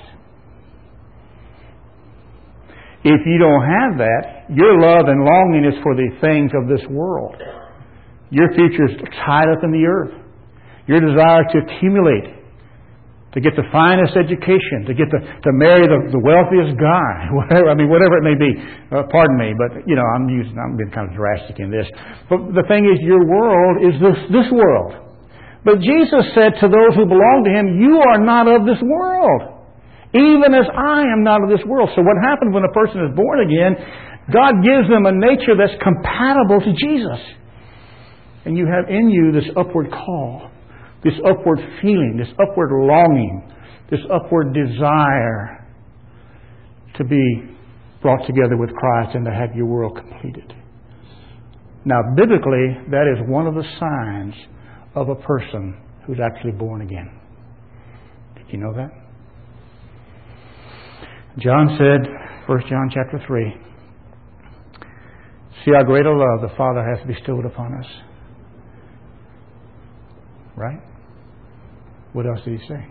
If you don't have that, your love and longing is for the things of this world. Your future is tied up in the earth. Your desire to accumulate, to get the finest education, to marry the wealthiest guy, whatever it may be. Pardon me, but I'm being kind of drastic in this. But the thing is, your world is this world. But Jesus said to those who belong to him, "You are not of this world, even as I am not of this world." So what happens when a person is born again? God gives them a nature that's compatible to Jesus. And you have in you this upward call, this upward feeling, this upward longing, this upward desire to be brought together with Christ and to have your world completed. Now, biblically, that is one of the signs of a person who's actually born again. Did you know that? John said, 1 John chapter 3, "See how great a love the Father has bestowed upon us." Right? What else did he say?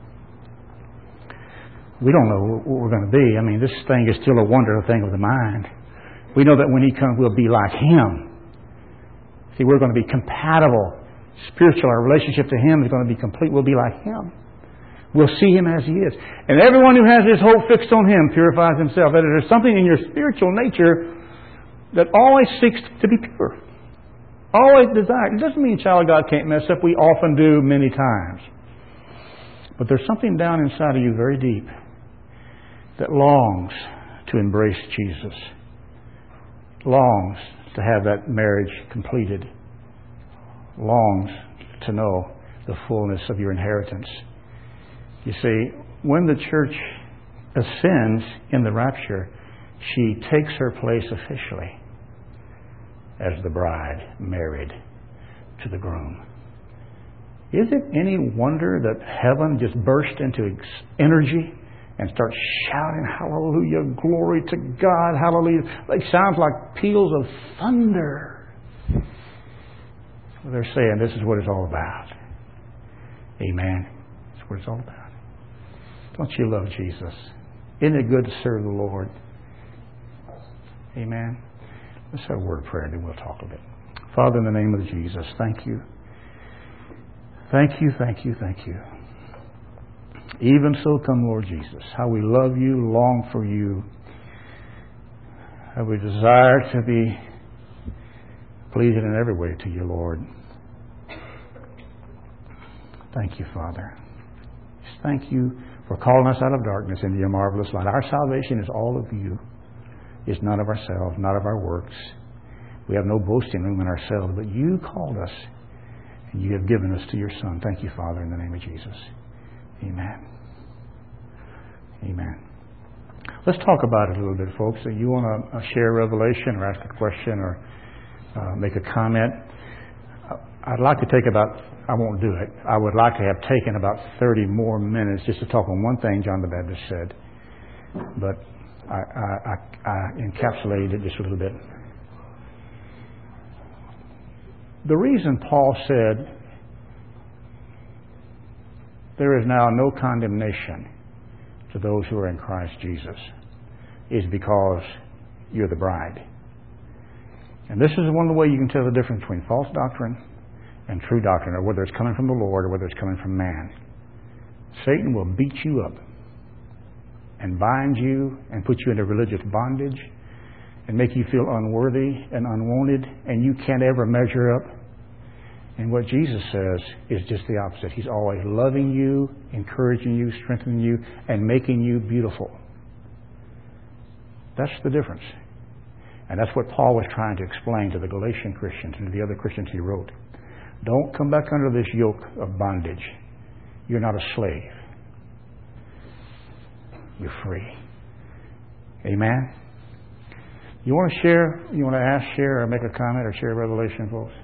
We don't know what we're going to be. This thing is still a wonder, a thing of the mind. We know that when he comes, we'll be like him. See, we're going to be compatible. Spiritual, our relationship to him is going to be complete. We'll be like him. We'll see him as he is. And everyone who has his hope fixed on him purifies himself. That there's something in your spiritual nature that always seeks to be pure. Always desire. It doesn't mean a child of God can't mess up. We often do many times. But there's something down inside of you very deep that longs to embrace Jesus. Longs to have that marriage completed, longs to know the fullness of your inheritance. You see, when the church ascends in the rapture, she takes her place officially as the bride married to the groom. Is it any wonder that heaven just burst into energy and starts shouting, hallelujah, glory to God, hallelujah? It sounds like peals of thunder. They're saying this is what it's all about. Amen. That's what it's all about. Don't you love Jesus? Isn't it good to serve the Lord? Amen. Let's have a word of prayer and then we'll talk a bit. Father, in the name of Jesus, thank you. Thank you, thank you, thank you. Even so come, Lord Jesus, how we love you, long for you, how we desire to be pleasing in every way to you, Lord. Thank you, Father. Thank you for calling us out of darkness into your marvelous light. Our salvation is all of you. It's none of ourselves, not of our works. We have no boasting room in ourselves, but you called us and you have given us to your Son. Thank you, Father, in the name of Jesus. Amen. Amen. Let's talk about it a little bit, folks. If you want to share a revelation or ask a question or make a comment, I'd like to take I won't do it. I would like to have taken about 30 more minutes just to talk on one thing John the Baptist said. But I encapsulated it just a little bit. The reason Paul said there is now no condemnation to those who are in Christ Jesus is because you're the bride. And this is one of the ways you can tell the difference between false doctrine and true doctrine, or whether it's coming from the Lord or whether it's coming from man. Satan will beat you up and bind you and put you into religious bondage and make you feel unworthy and unwanted, and you can't ever measure up. And what Jesus says is just the opposite. He's always loving you, encouraging you, strengthening you, and making you beautiful. That's the difference. And that's what Paul was trying to explain to the Galatian Christians and to the other Christians he wrote. Don't come back under this yoke of bondage. You're not a slave. You're free. Amen? You want to share, you want to ask, share, or make a comment, or share a revelation, folks?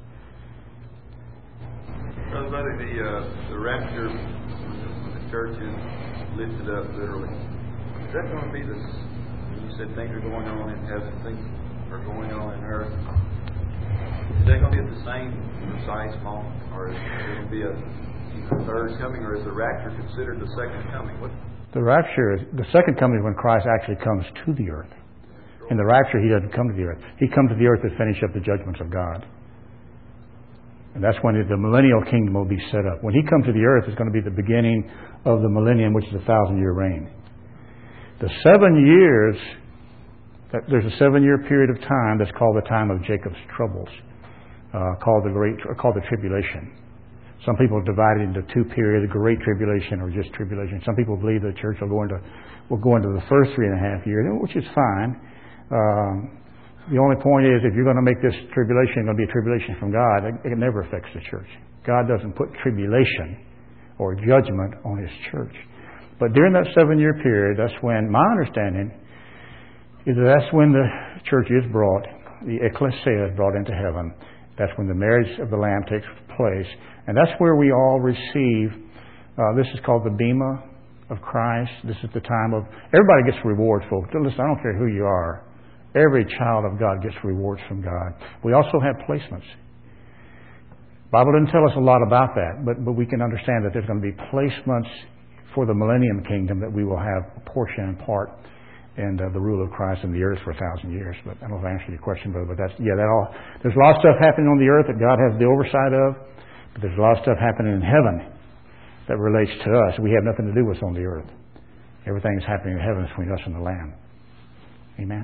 Brother Buddy, the rapture, when the church is lifted up, literally, is that going to be this? You said things are going on in heaven, things are going on in earth. Is that going to be at the same precise moment, or is there going to be a third coming, or is the rapture considered the second coming? The rapture is the second coming when Christ actually comes to the earth. In the rapture, he doesn't come to the earth. He comes to the earth to finish up the judgments of God. And that's when the millennial kingdom will be set up. When he comes to the earth, it's going to be the beginning of the millennium, which is a 1,000-year reign. The 7 years, there's a 7-year period of time that's called the time of Jacob's troubles, called the tribulation. Some people divide it into two periods, the Great Tribulation or just tribulation. Some people believe the church will go into the first 3.5 years, which is fine. The only point is, if you're going to make this tribulation going to be a tribulation from God, it never affects the church. God doesn't put tribulation or judgment on His church. But during that 7-year period, that's when, my understanding is that's when the church is brought, the ecclesia is brought into heaven. That's when the marriage of the Lamb takes place. And that's where we all receive, this is called the Bema of Christ. This is the time of, everybody gets rewards, folks. Listen, I don't care who you are. Every child of God gets rewards from God. We also have placements. The Bible doesn't tell us a lot about that, but we can understand that there's going to be placements for the millennium kingdom, that we will have a portion and part in the rule of Christ in the earth for 1,000 years. But I don't know if I answered your question, brother, but there's a lot of stuff happening on the earth that God has the oversight of, but there's a lot of stuff happening in heaven that relates to us. We have nothing to do with on the earth. Everything is happening in heaven between us and the Lamb. Amen.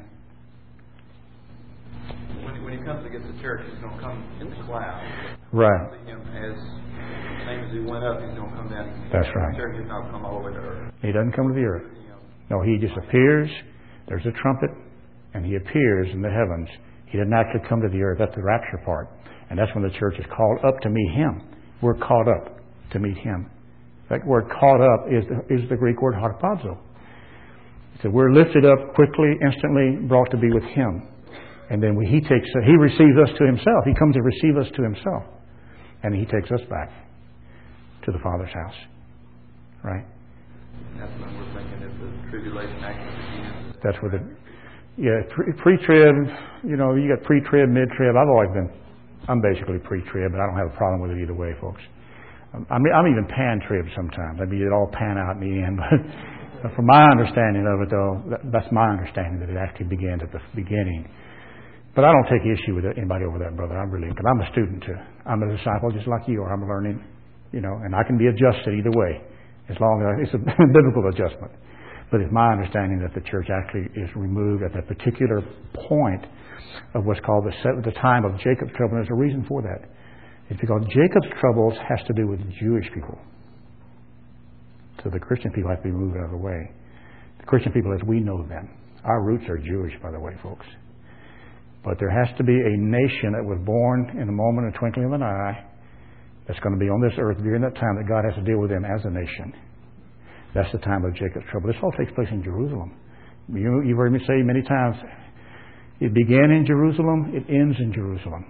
When He comes to get the church, He's going to come in the cloud. Right. Same as He went up, He's going to come down. That's right. The church is not come all the way to earth. He doesn't come to the earth. No, He just appears. There's a trumpet, and He appears in the heavens. He didn't actually come to the earth. That's the rapture part. And that's when the church is called up to meet Him. We're caught up to meet Him. That word caught up is the Greek word harpazo. So we're lifted up quickly, instantly, brought to be with Him. And then He receives us to Himself. He comes to receive us to Himself. And He takes us back to the Father's house. Right? That's when we're thinking that the tribulation actually begins. That's where pre-trib, you got pre-trib, mid-trib. I'm basically pre-trib, but I don't have a problem with it either way, folks. I'm even pan-trib sometimes. I mean, it all pan out in the end. But from my understanding of it, though, that's my understanding that it actually begins at the beginning. But I don't take issue with anybody over that, brother. Because I'm a student too. I'm a disciple just like you are. I'm learning, and I can be adjusted either way, as long as it's a biblical adjustment. But it's my understanding that the church actually is removed at that particular point of what's called the time of Jacob's trouble. And there's a reason for that. It's because Jacob's troubles has to do with the Jewish people. So the Christian people have to be moved out of the way. The Christian people as we know them. Our roots are Jewish, by the way, folks. But there has to be a nation that was born in a moment, a twinkling of an eye, that's going to be on this earth during that time that God has to deal with them as a nation. That's the time of Jacob's trouble. This all takes place in Jerusalem. You've heard me say many times, it began in Jerusalem, it ends in Jerusalem.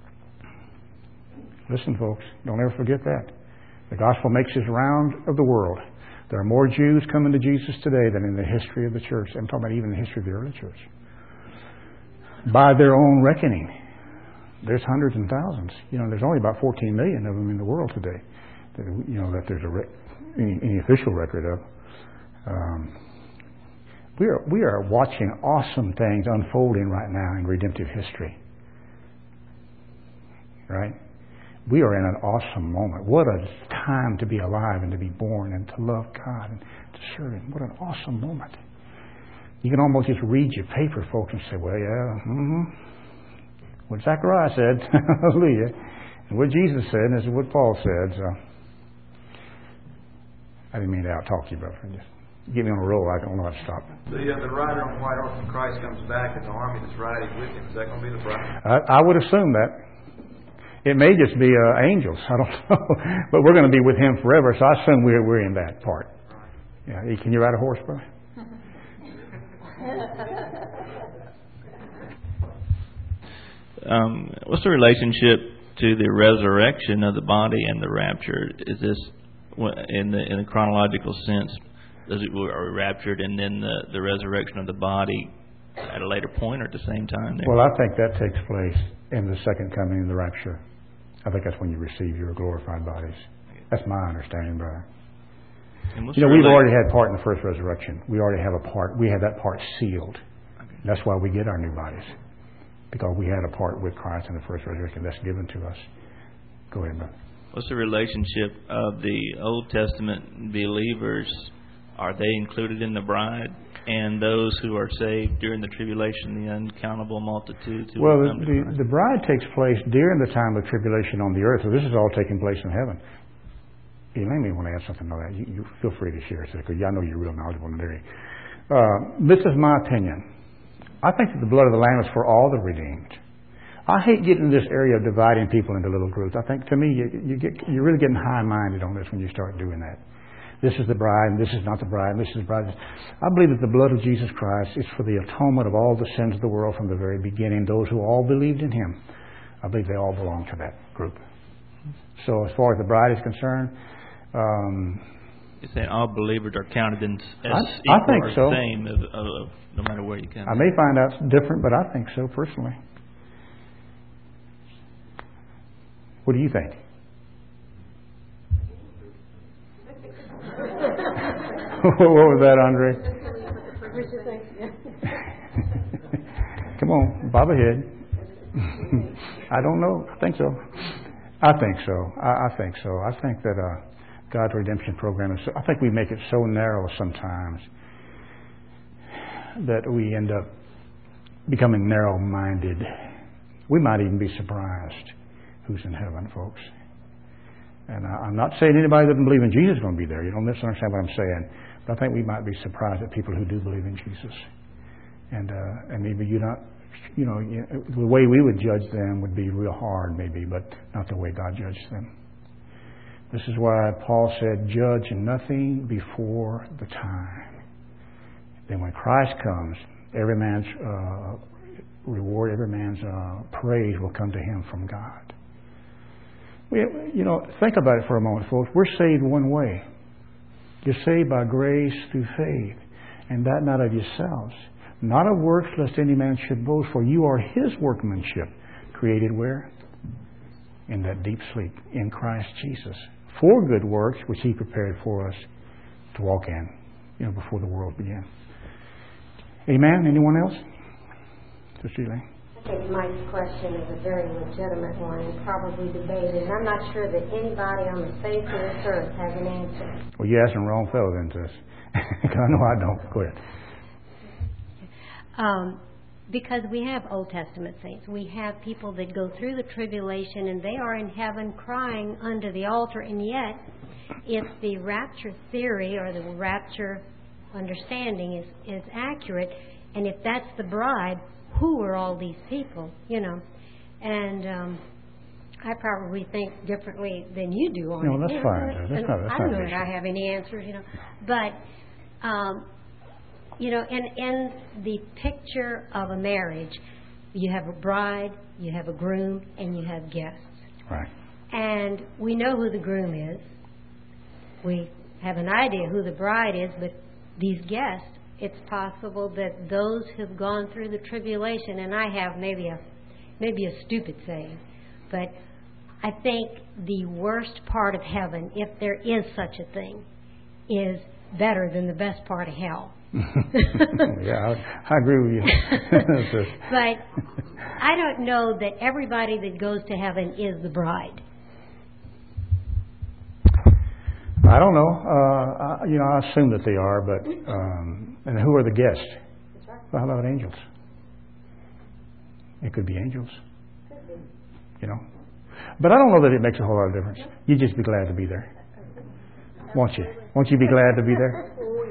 Listen, folks, don't ever forget that. The gospel makes its round of the world. There are more Jews coming to Jesus today than in the history of the church. I'm talking about even the history of the early church. By their own reckoning, there's hundreds and thousands. There's only about 14 million of them in the world today. That there's any official record of. We are watching awesome things unfolding right now in redemptive history. Right? We are in an awesome moment. What a time to be alive and to be born and to love God and to serve Him. What an awesome moment. You can almost just read your paper, folks, and say, well, yeah, what Zechariah said, hallelujah, and what Jesus said, and this is what Paul said. So I didn't mean to out-talk you, brother. Just get me on a roll. I don't know how to stop. The rider on the white horse when Christ comes back and the army that's riding with Him, is that going to be the bride? I would assume that. It may just be angels. I don't know. But we're going to be with Him forever, so I assume we're in that part. Yeah. Can you ride a horse, brother? What's the relationship to the resurrection of the body and the rapture? Is this in the chronological sense? Are we raptured and then the resurrection of the body at a later point or at the same time? Well, I think that takes place in the second coming of the rapture. I think that's when you receive your glorified bodies. That's my understanding, brother. We've already had part in the first resurrection. We already have a part. We have that part sealed. Okay. That's why we get our new bodies. Because we had a part with Christ in the first resurrection. That's given to us. Go ahead, brother. What's the relationship of the Old Testament believers? Are they included in the bride? And those who are saved during the tribulation, the uncountable multitudes who will come to Christ? The bride takes place during the time of tribulation on the earth. So this is all taking place in heaven. You may want to add something to that. You feel free to share it, because I know you're real knowledgeable in the area. This is my opinion. I think that the blood of the Lamb is for all the redeemed. I hate getting in this area of dividing people into little groups. I think, to me, you're really getting high-minded on this when you start doing that. This is the bride, and this is not the bride, and this is the bride. I believe that the blood of Jesus Christ is for the atonement of all the sins of the world from the very beginning. Those who all believed in Him, I believe they all belong to that group. So as far as the bride is concerned, you're saying all believers are counted as equal I think or so. the same no matter where you come. I may find out different, but I think so personally. What do you think? What was that, Andre? Come on, bob ahead. I don't know. I think so. I think so. I think that God's redemption program is. I think we make it so narrow sometimes that we end up becoming narrow-minded. We might even be surprised who's in heaven, folks. And I'm not saying anybody that doesn't believe in Jesus is going to be there. You don't misunderstand what I'm saying. But I think we might be surprised at people who do believe in Jesus. And maybe you're not the way we would judge them would be real hard, maybe, but not the way God judged them. This is why Paul said, judge nothing before the time. Then when Christ comes, every man's reward, every man's praise will come to him from God. Think about it for a moment, folks. We're saved one way. You're saved by grace through faith, and that not of yourselves, not of works, lest any man should boast. For you are His workmanship, created where? In that deep sleep, in Christ Jesus, for good works which He prepared for us to walk in, before the world began. Amen. Anyone else? Sister Elaine. I think Mike's question is a very legitimate one and probably debated. And I'm not sure that anybody on the face of this earth has an answer. Well, you're asking the wrong fellow then, sis. I know I don't. Go ahead. Because we have Old Testament saints. We have people that go through the tribulation and they are in heaven crying under the altar. And yet, if the rapture theory or the rapture understanding is accurate, and if that's the bride, who are all these people, And I probably think differently than you do on it. No, that's fine. I don't know if I have any answers, But, in the picture of a marriage, you have a bride, you have a groom, and you have guests. Right. And we know who the groom is. We have an idea who the bride is, but these guests, it's possible that those who've gone through the tribulation, and I have maybe a stupid saying, but I think the worst part of heaven, if there is such a thing, is better than the best part of hell. Yeah, I agree with you. But I don't know that everybody that goes to heaven is the bride. I don't know. I assume that they are, but and who are the guests? Well, how about angels? It could be angels. But I don't know that it makes a whole lot of difference. You just be glad to be there, won't you? Won't you be glad to be there?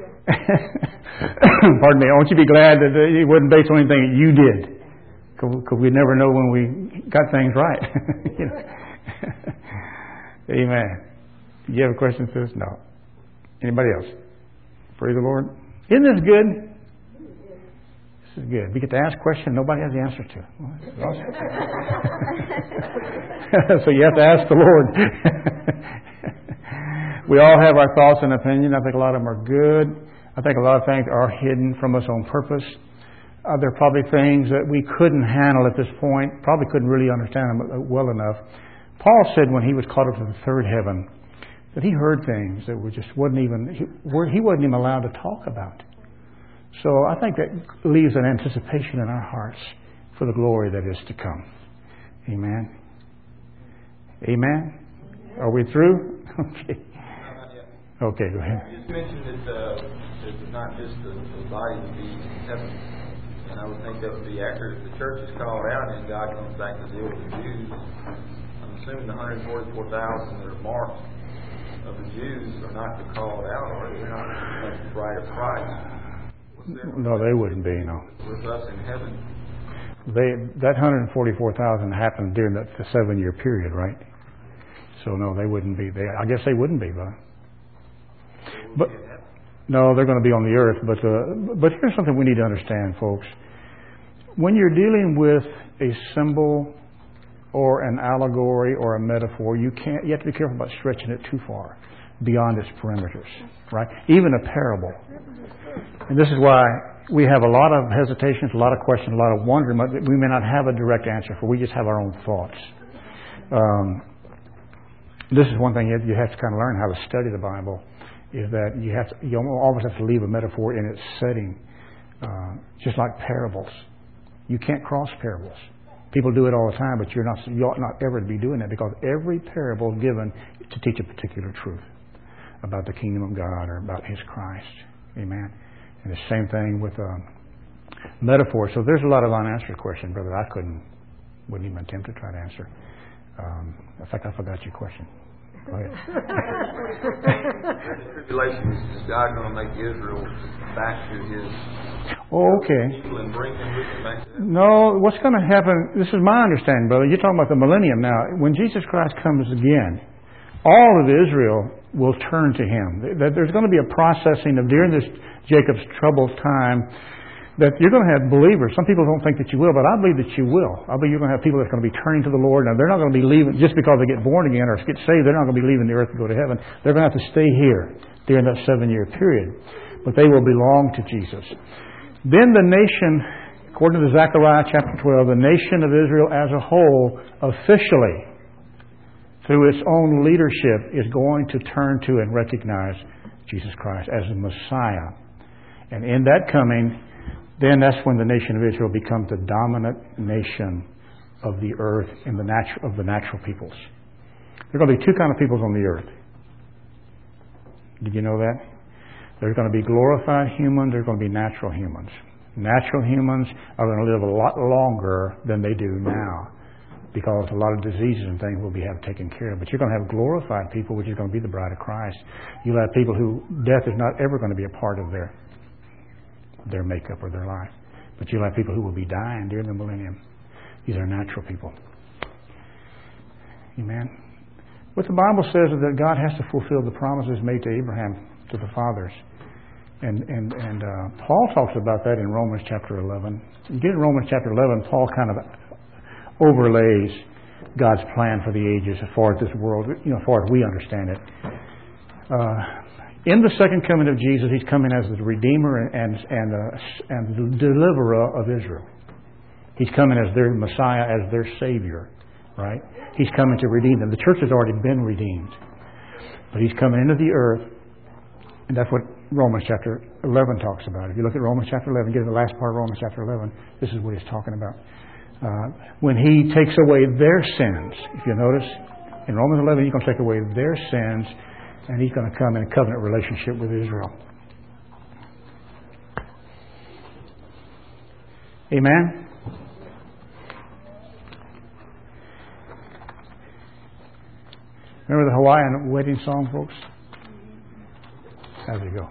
Pardon me. Won't you be glad that it wasn't based on anything that you did? Because we never know when we got things right. Amen. Do you have a question, sis? No. Anybody else? Praise the Lord. Isn't this good? This is good. We get to ask questions nobody has the answer to. So you have to ask the Lord. We all have our thoughts and opinions. I think a lot of them are good. I think a lot of things are hidden from us on purpose. There are probably things that we couldn't handle at this point, probably couldn't really understand them well enough. Paul said when he was caught up to the third heaven that he heard things that were just he wasn't even allowed to talk about. So I think that leaves an anticipation in our hearts for the glory that is to come. Amen. Amen. Are we through? Okay. Okay, go ahead. You just mentioned that it's not just the body to be in heaven. And I would think that would be accurate. If the church is called out and God comes back to deal with the Jews, I'm assuming the 144,000 that are marked of the Jews are not the called out, or they're not the bride of Christ. No, they wouldn't be, no. With us in heaven. That 144,000 happened during the 7-year period, right? So no, they wouldn't be. I guess they wouldn't be, but no, they're going to be on the earth. But here's something we need to understand, folks. When you're dealing with a symbol or an allegory or a metaphor, you have to be careful about stretching it too far beyond its perimeters, right? Even a parable. And this is why we have a lot of hesitations, a lot of questions, a lot of wondering. We may not have a direct answer for. We just have our own thoughts. This is one thing you have to kind of learn how to study the Bible. Is that you almost have to leave a metaphor in its setting, just like parables. You can't cross parables. People do it all the time, but you ought not ever to be doing that, because every parable is given to teach a particular truth about the kingdom of God or about His Christ. Amen. And the same thing with metaphor. So there's a lot of unanswered questions, brother. I wouldn't even attempt to try to answer. In fact, I forgot your question. Go ahead. The tribulation, is God going to make Israel back to His Okay. people and bring them with them back to heaven. No, what's going to happen, this is my understanding, brother. You're talking about the millennium now. When Jesus Christ comes again, all of Israel will turn to Him. There's going to be a processing of, during this Jacob's troubled time, that you're going to have believers. Some people don't think that you will, but I believe that you will. I believe you're going to have people that's going to be turning to the Lord. Now, they're not going to be leaving, just because they get born again or get saved, they're not going to be leaving the earth to go to heaven. They're going to have to stay here during that 7-year period. But they will belong to Jesus. Then the nation, according to Zechariah chapter 12, the nation of Israel as a whole, officially, through its own leadership, is going to turn to and recognize Jesus Christ as the Messiah. And in that coming, then that's when the nation of Israel becomes the dominant nation of the earth in the natural peoples. There are going to be two kinds of peoples on the earth. Did you know that? There's going to be glorified humans. There's going to be natural humans. Natural humans are going to live a lot longer than they do now, because a lot of diseases and things will be taken care of. But you're going to have glorified people, which is going to be the bride of Christ. You'll have people who death is not ever going to be a part of their makeup or their life. But you'll have people who will be dying during the millennium. These are natural people. Amen. What the Bible says is that God has to fulfill the promises made to Abraham, to the fathers. And Paul talks about that in Romans chapter 11. You get in Romans chapter 11, Paul kind of overlays God's plan for the ages as far as this world, as far as we understand it. In the second coming of Jesus, He's coming as the Redeemer and the Deliverer of Israel. He's coming as their Messiah, as their Savior, right? He's coming to redeem them. The church has already been redeemed. But He's coming into the earth, and that's what Romans chapter 11 talks about. If you look at Romans chapter 11, get to the last part of Romans chapter 11, this is what He's talking about. When He takes away their sins, if you notice, in Romans 11, He's going to take away their sins, and He's going to come in a covenant relationship with Israel. Amen? Remember the Hawaiian wedding song, folks? How's it go?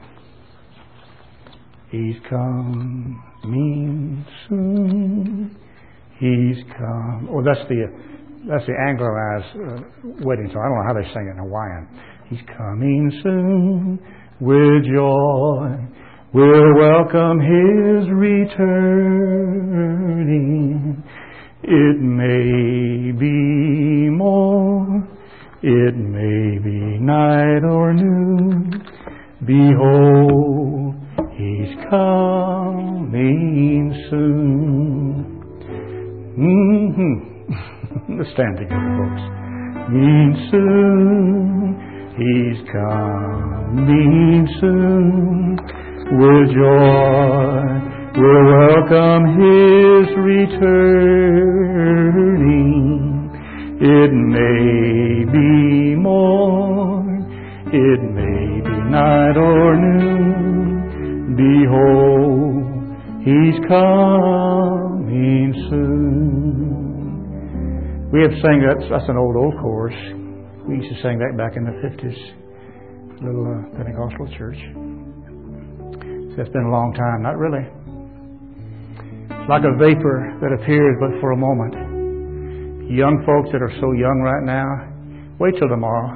He's coming soon. He's come. Oh, that's the Anglo-ized wedding song. I don't know how they sing it in Hawaiian. He's coming soon with joy. We'll welcome His returning. It may be more. It may be night or noon. Behold, He's coming soon. Let's stand together, folks. Soon, He's coming soon. With joy, we'll welcome His returning. It may be morn, it may be night or noon. Behold, He's coming soon. We have sang that's an old chorus. We used to sing that back in the 50s. Little Pentecostal church. So it's been a long time. Not really. It's like a vapor that appears but for a moment. Young folks that are so young right now, wait till tomorrow.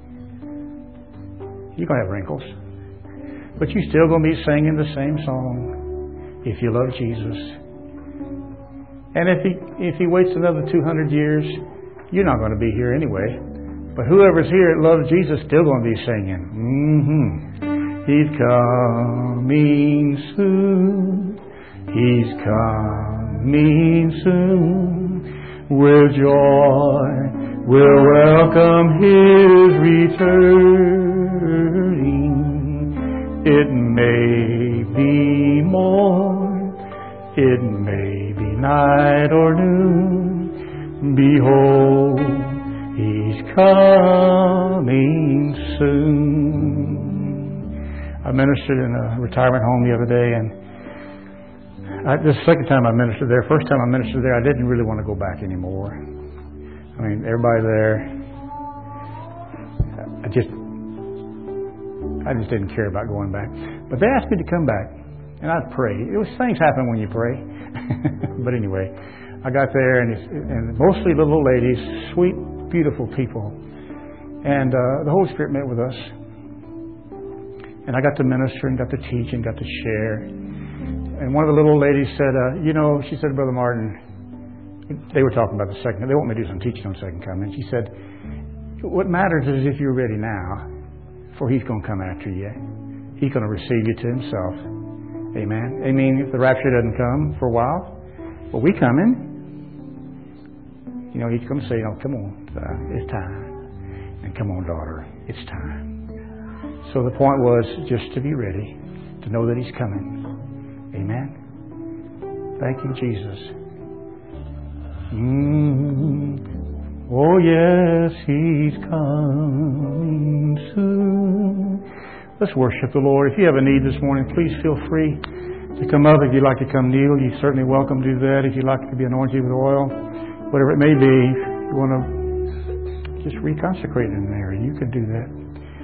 You're going to have wrinkles. But you're still going to be singing the same song if you love Jesus. And if he waits another 200 years, you're not going to be here anyway. But whoever's here that loves Jesus still going to be singing. He's coming soon. He's coming soon. With joy, we'll welcome His returning. It may be morn, it may be night or noon. Behold, He's coming soon. I ministered in a retirement home the other day, and this is the second time I ministered there. First time I ministered there, I didn't really want to go back anymore. I mean, everybody there, I just didn't care about going back. But they asked me to come back. And I'd pray. Things happen when you pray. But anyway, I got there, and mostly little ladies, sweet, beautiful people. And the Holy Spirit met with us. And I got to minister and got to teach and got to share. And one of the little ladies said, she said, Brother Martin, they were talking about the second. They want me to do some teaching on second coming. She said, what matters is if you're ready now, for He's going to come after you. He's going to receive you to Himself. Amen. I mean, if the rapture doesn't come for a while, well, we coming. He's going to say, come on, it's time. And come on, daughter, it's time. So the point was just to be ready, to know that He's coming. Amen. Thank you, Jesus. Oh, yes, He's coming soon. Let's worship the Lord. If you have a need this morning, please feel free to come up. If you'd like to come kneel, you're certainly welcome to do that. If you'd like to be anointed with oil, whatever it may be, if you want to just reconsecrate in there, you can do that.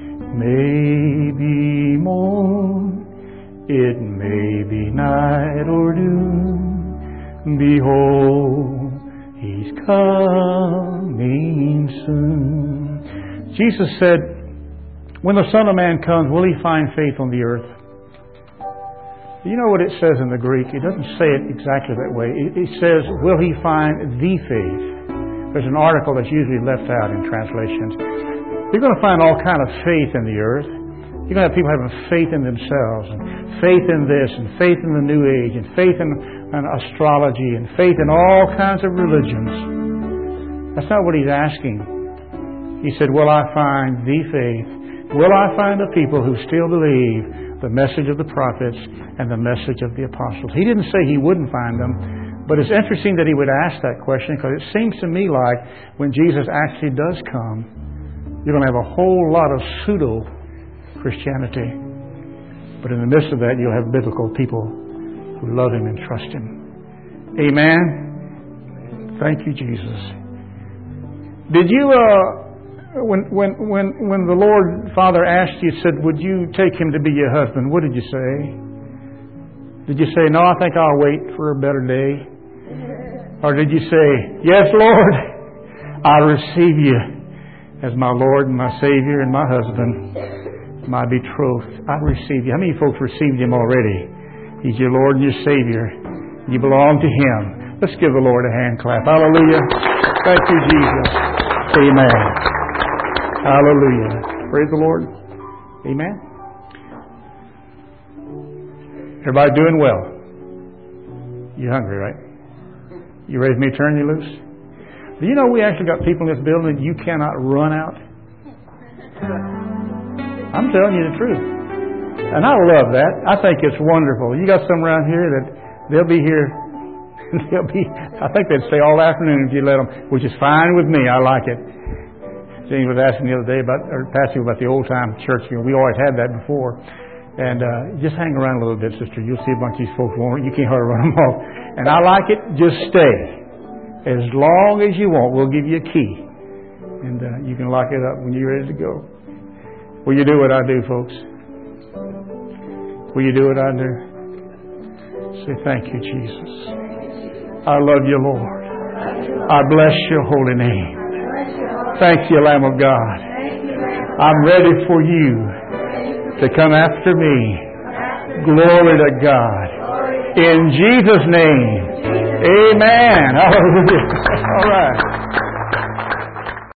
Maybe morn, it may be night or noon. Behold, He's coming soon. Jesus said, when the Son of Man comes, will He find faith on the earth? You know what it says in the Greek? It doesn't say it exactly that way. It says, will He find the faith? There's an article that's usually left out in translations. You're going to find all kind of faith in the earth. You're going to have people having faith in themselves, and faith in this, and faith in the New Age, and faith in astrology, and faith in all kinds of religions. That's not what He's asking. He said, will I find the faith? Will I find a people who still believe the message of the prophets and the message of the apostles? He didn't say He wouldn't find them, but it's interesting that He would ask that question, because it seems to me like when Jesus actually does come, you're going to have a whole lot of pseudo-Christianity. But in the midst of that, you'll have biblical people who love Him and trust Him. Amen? Thank you, Jesus. Did you... When the Lord Father asked you, said, would you take him to be your husband? What did you say? Did you say, no, I think I'll wait for a better day? Or did you say, yes, Lord, I receive you as my Lord and my Savior and my husband, my betrothed. I receive you. How many folks received Him already? He's your Lord and your Savior. You belong to Him. Let's give the Lord a hand clap. Hallelujah. Thank you, Jesus. Amen. Hallelujah. Praise the Lord. Amen. Everybody doing well? You hungry, right? You ready for me to turn you loose? Do you know we actually got people in this building that you cannot run out? I'm telling you the truth. And I love that. I think it's wonderful. You got some around here that they'll be here. I think they'd stay all afternoon if you let them, which is fine with me. I like it. Jane was asking the other day about the old time church. We always had that before. And just hang around a little bit, sister. You'll see a bunch of these folks you can't hardly run them off. And I like it. Just stay. As long as you want. We'll give you a key. And you can lock it up when you're ready to go. Will you do what I do, folks? Will you do what I do? Say, thank you, Jesus. I love you, Lord. I bless your holy name. Thank you, Lamb of God. I'm ready for you to come after me. Glory to God. In Jesus' name. Amen. Hallelujah. All right.